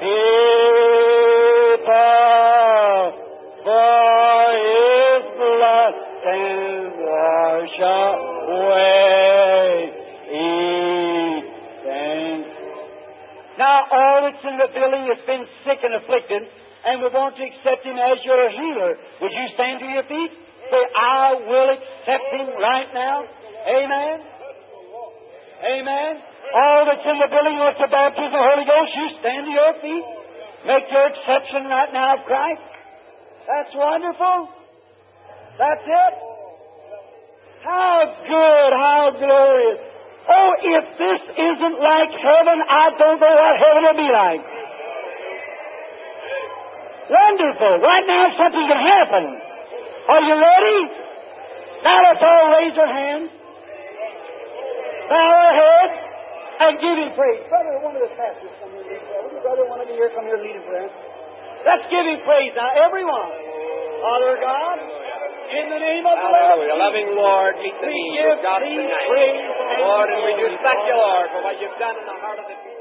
people, for His blood can wash away sin. Now all that's in the building has been sick and afflicted, and we want to accept Him as your healer. Would you stand to your feet? Say, I will accept Him right now. Amen. Amen. All that's in the building with the baptism of the Holy Ghost, you stand to your feet. Make your exception right now of Christ. That's wonderful. That's it. How good, how glorious. Oh, if this isn't like heaven, I don't know what heaven will be like. Wonderful. Right now something can happen. Are you ready? Now let's all raise our hands, bow our heads, and give Him praise. Brother, one of the pastors come here and lead prayer. Brother, one of you here come here and lead in prayer. Let's give Him praise now, everyone. Father God, in the name of the Lord, loving Lord, meet the we needs give of God Thee tonight. praise, Lord, and we do thank You, Lord, for what You've done in the heart of the people.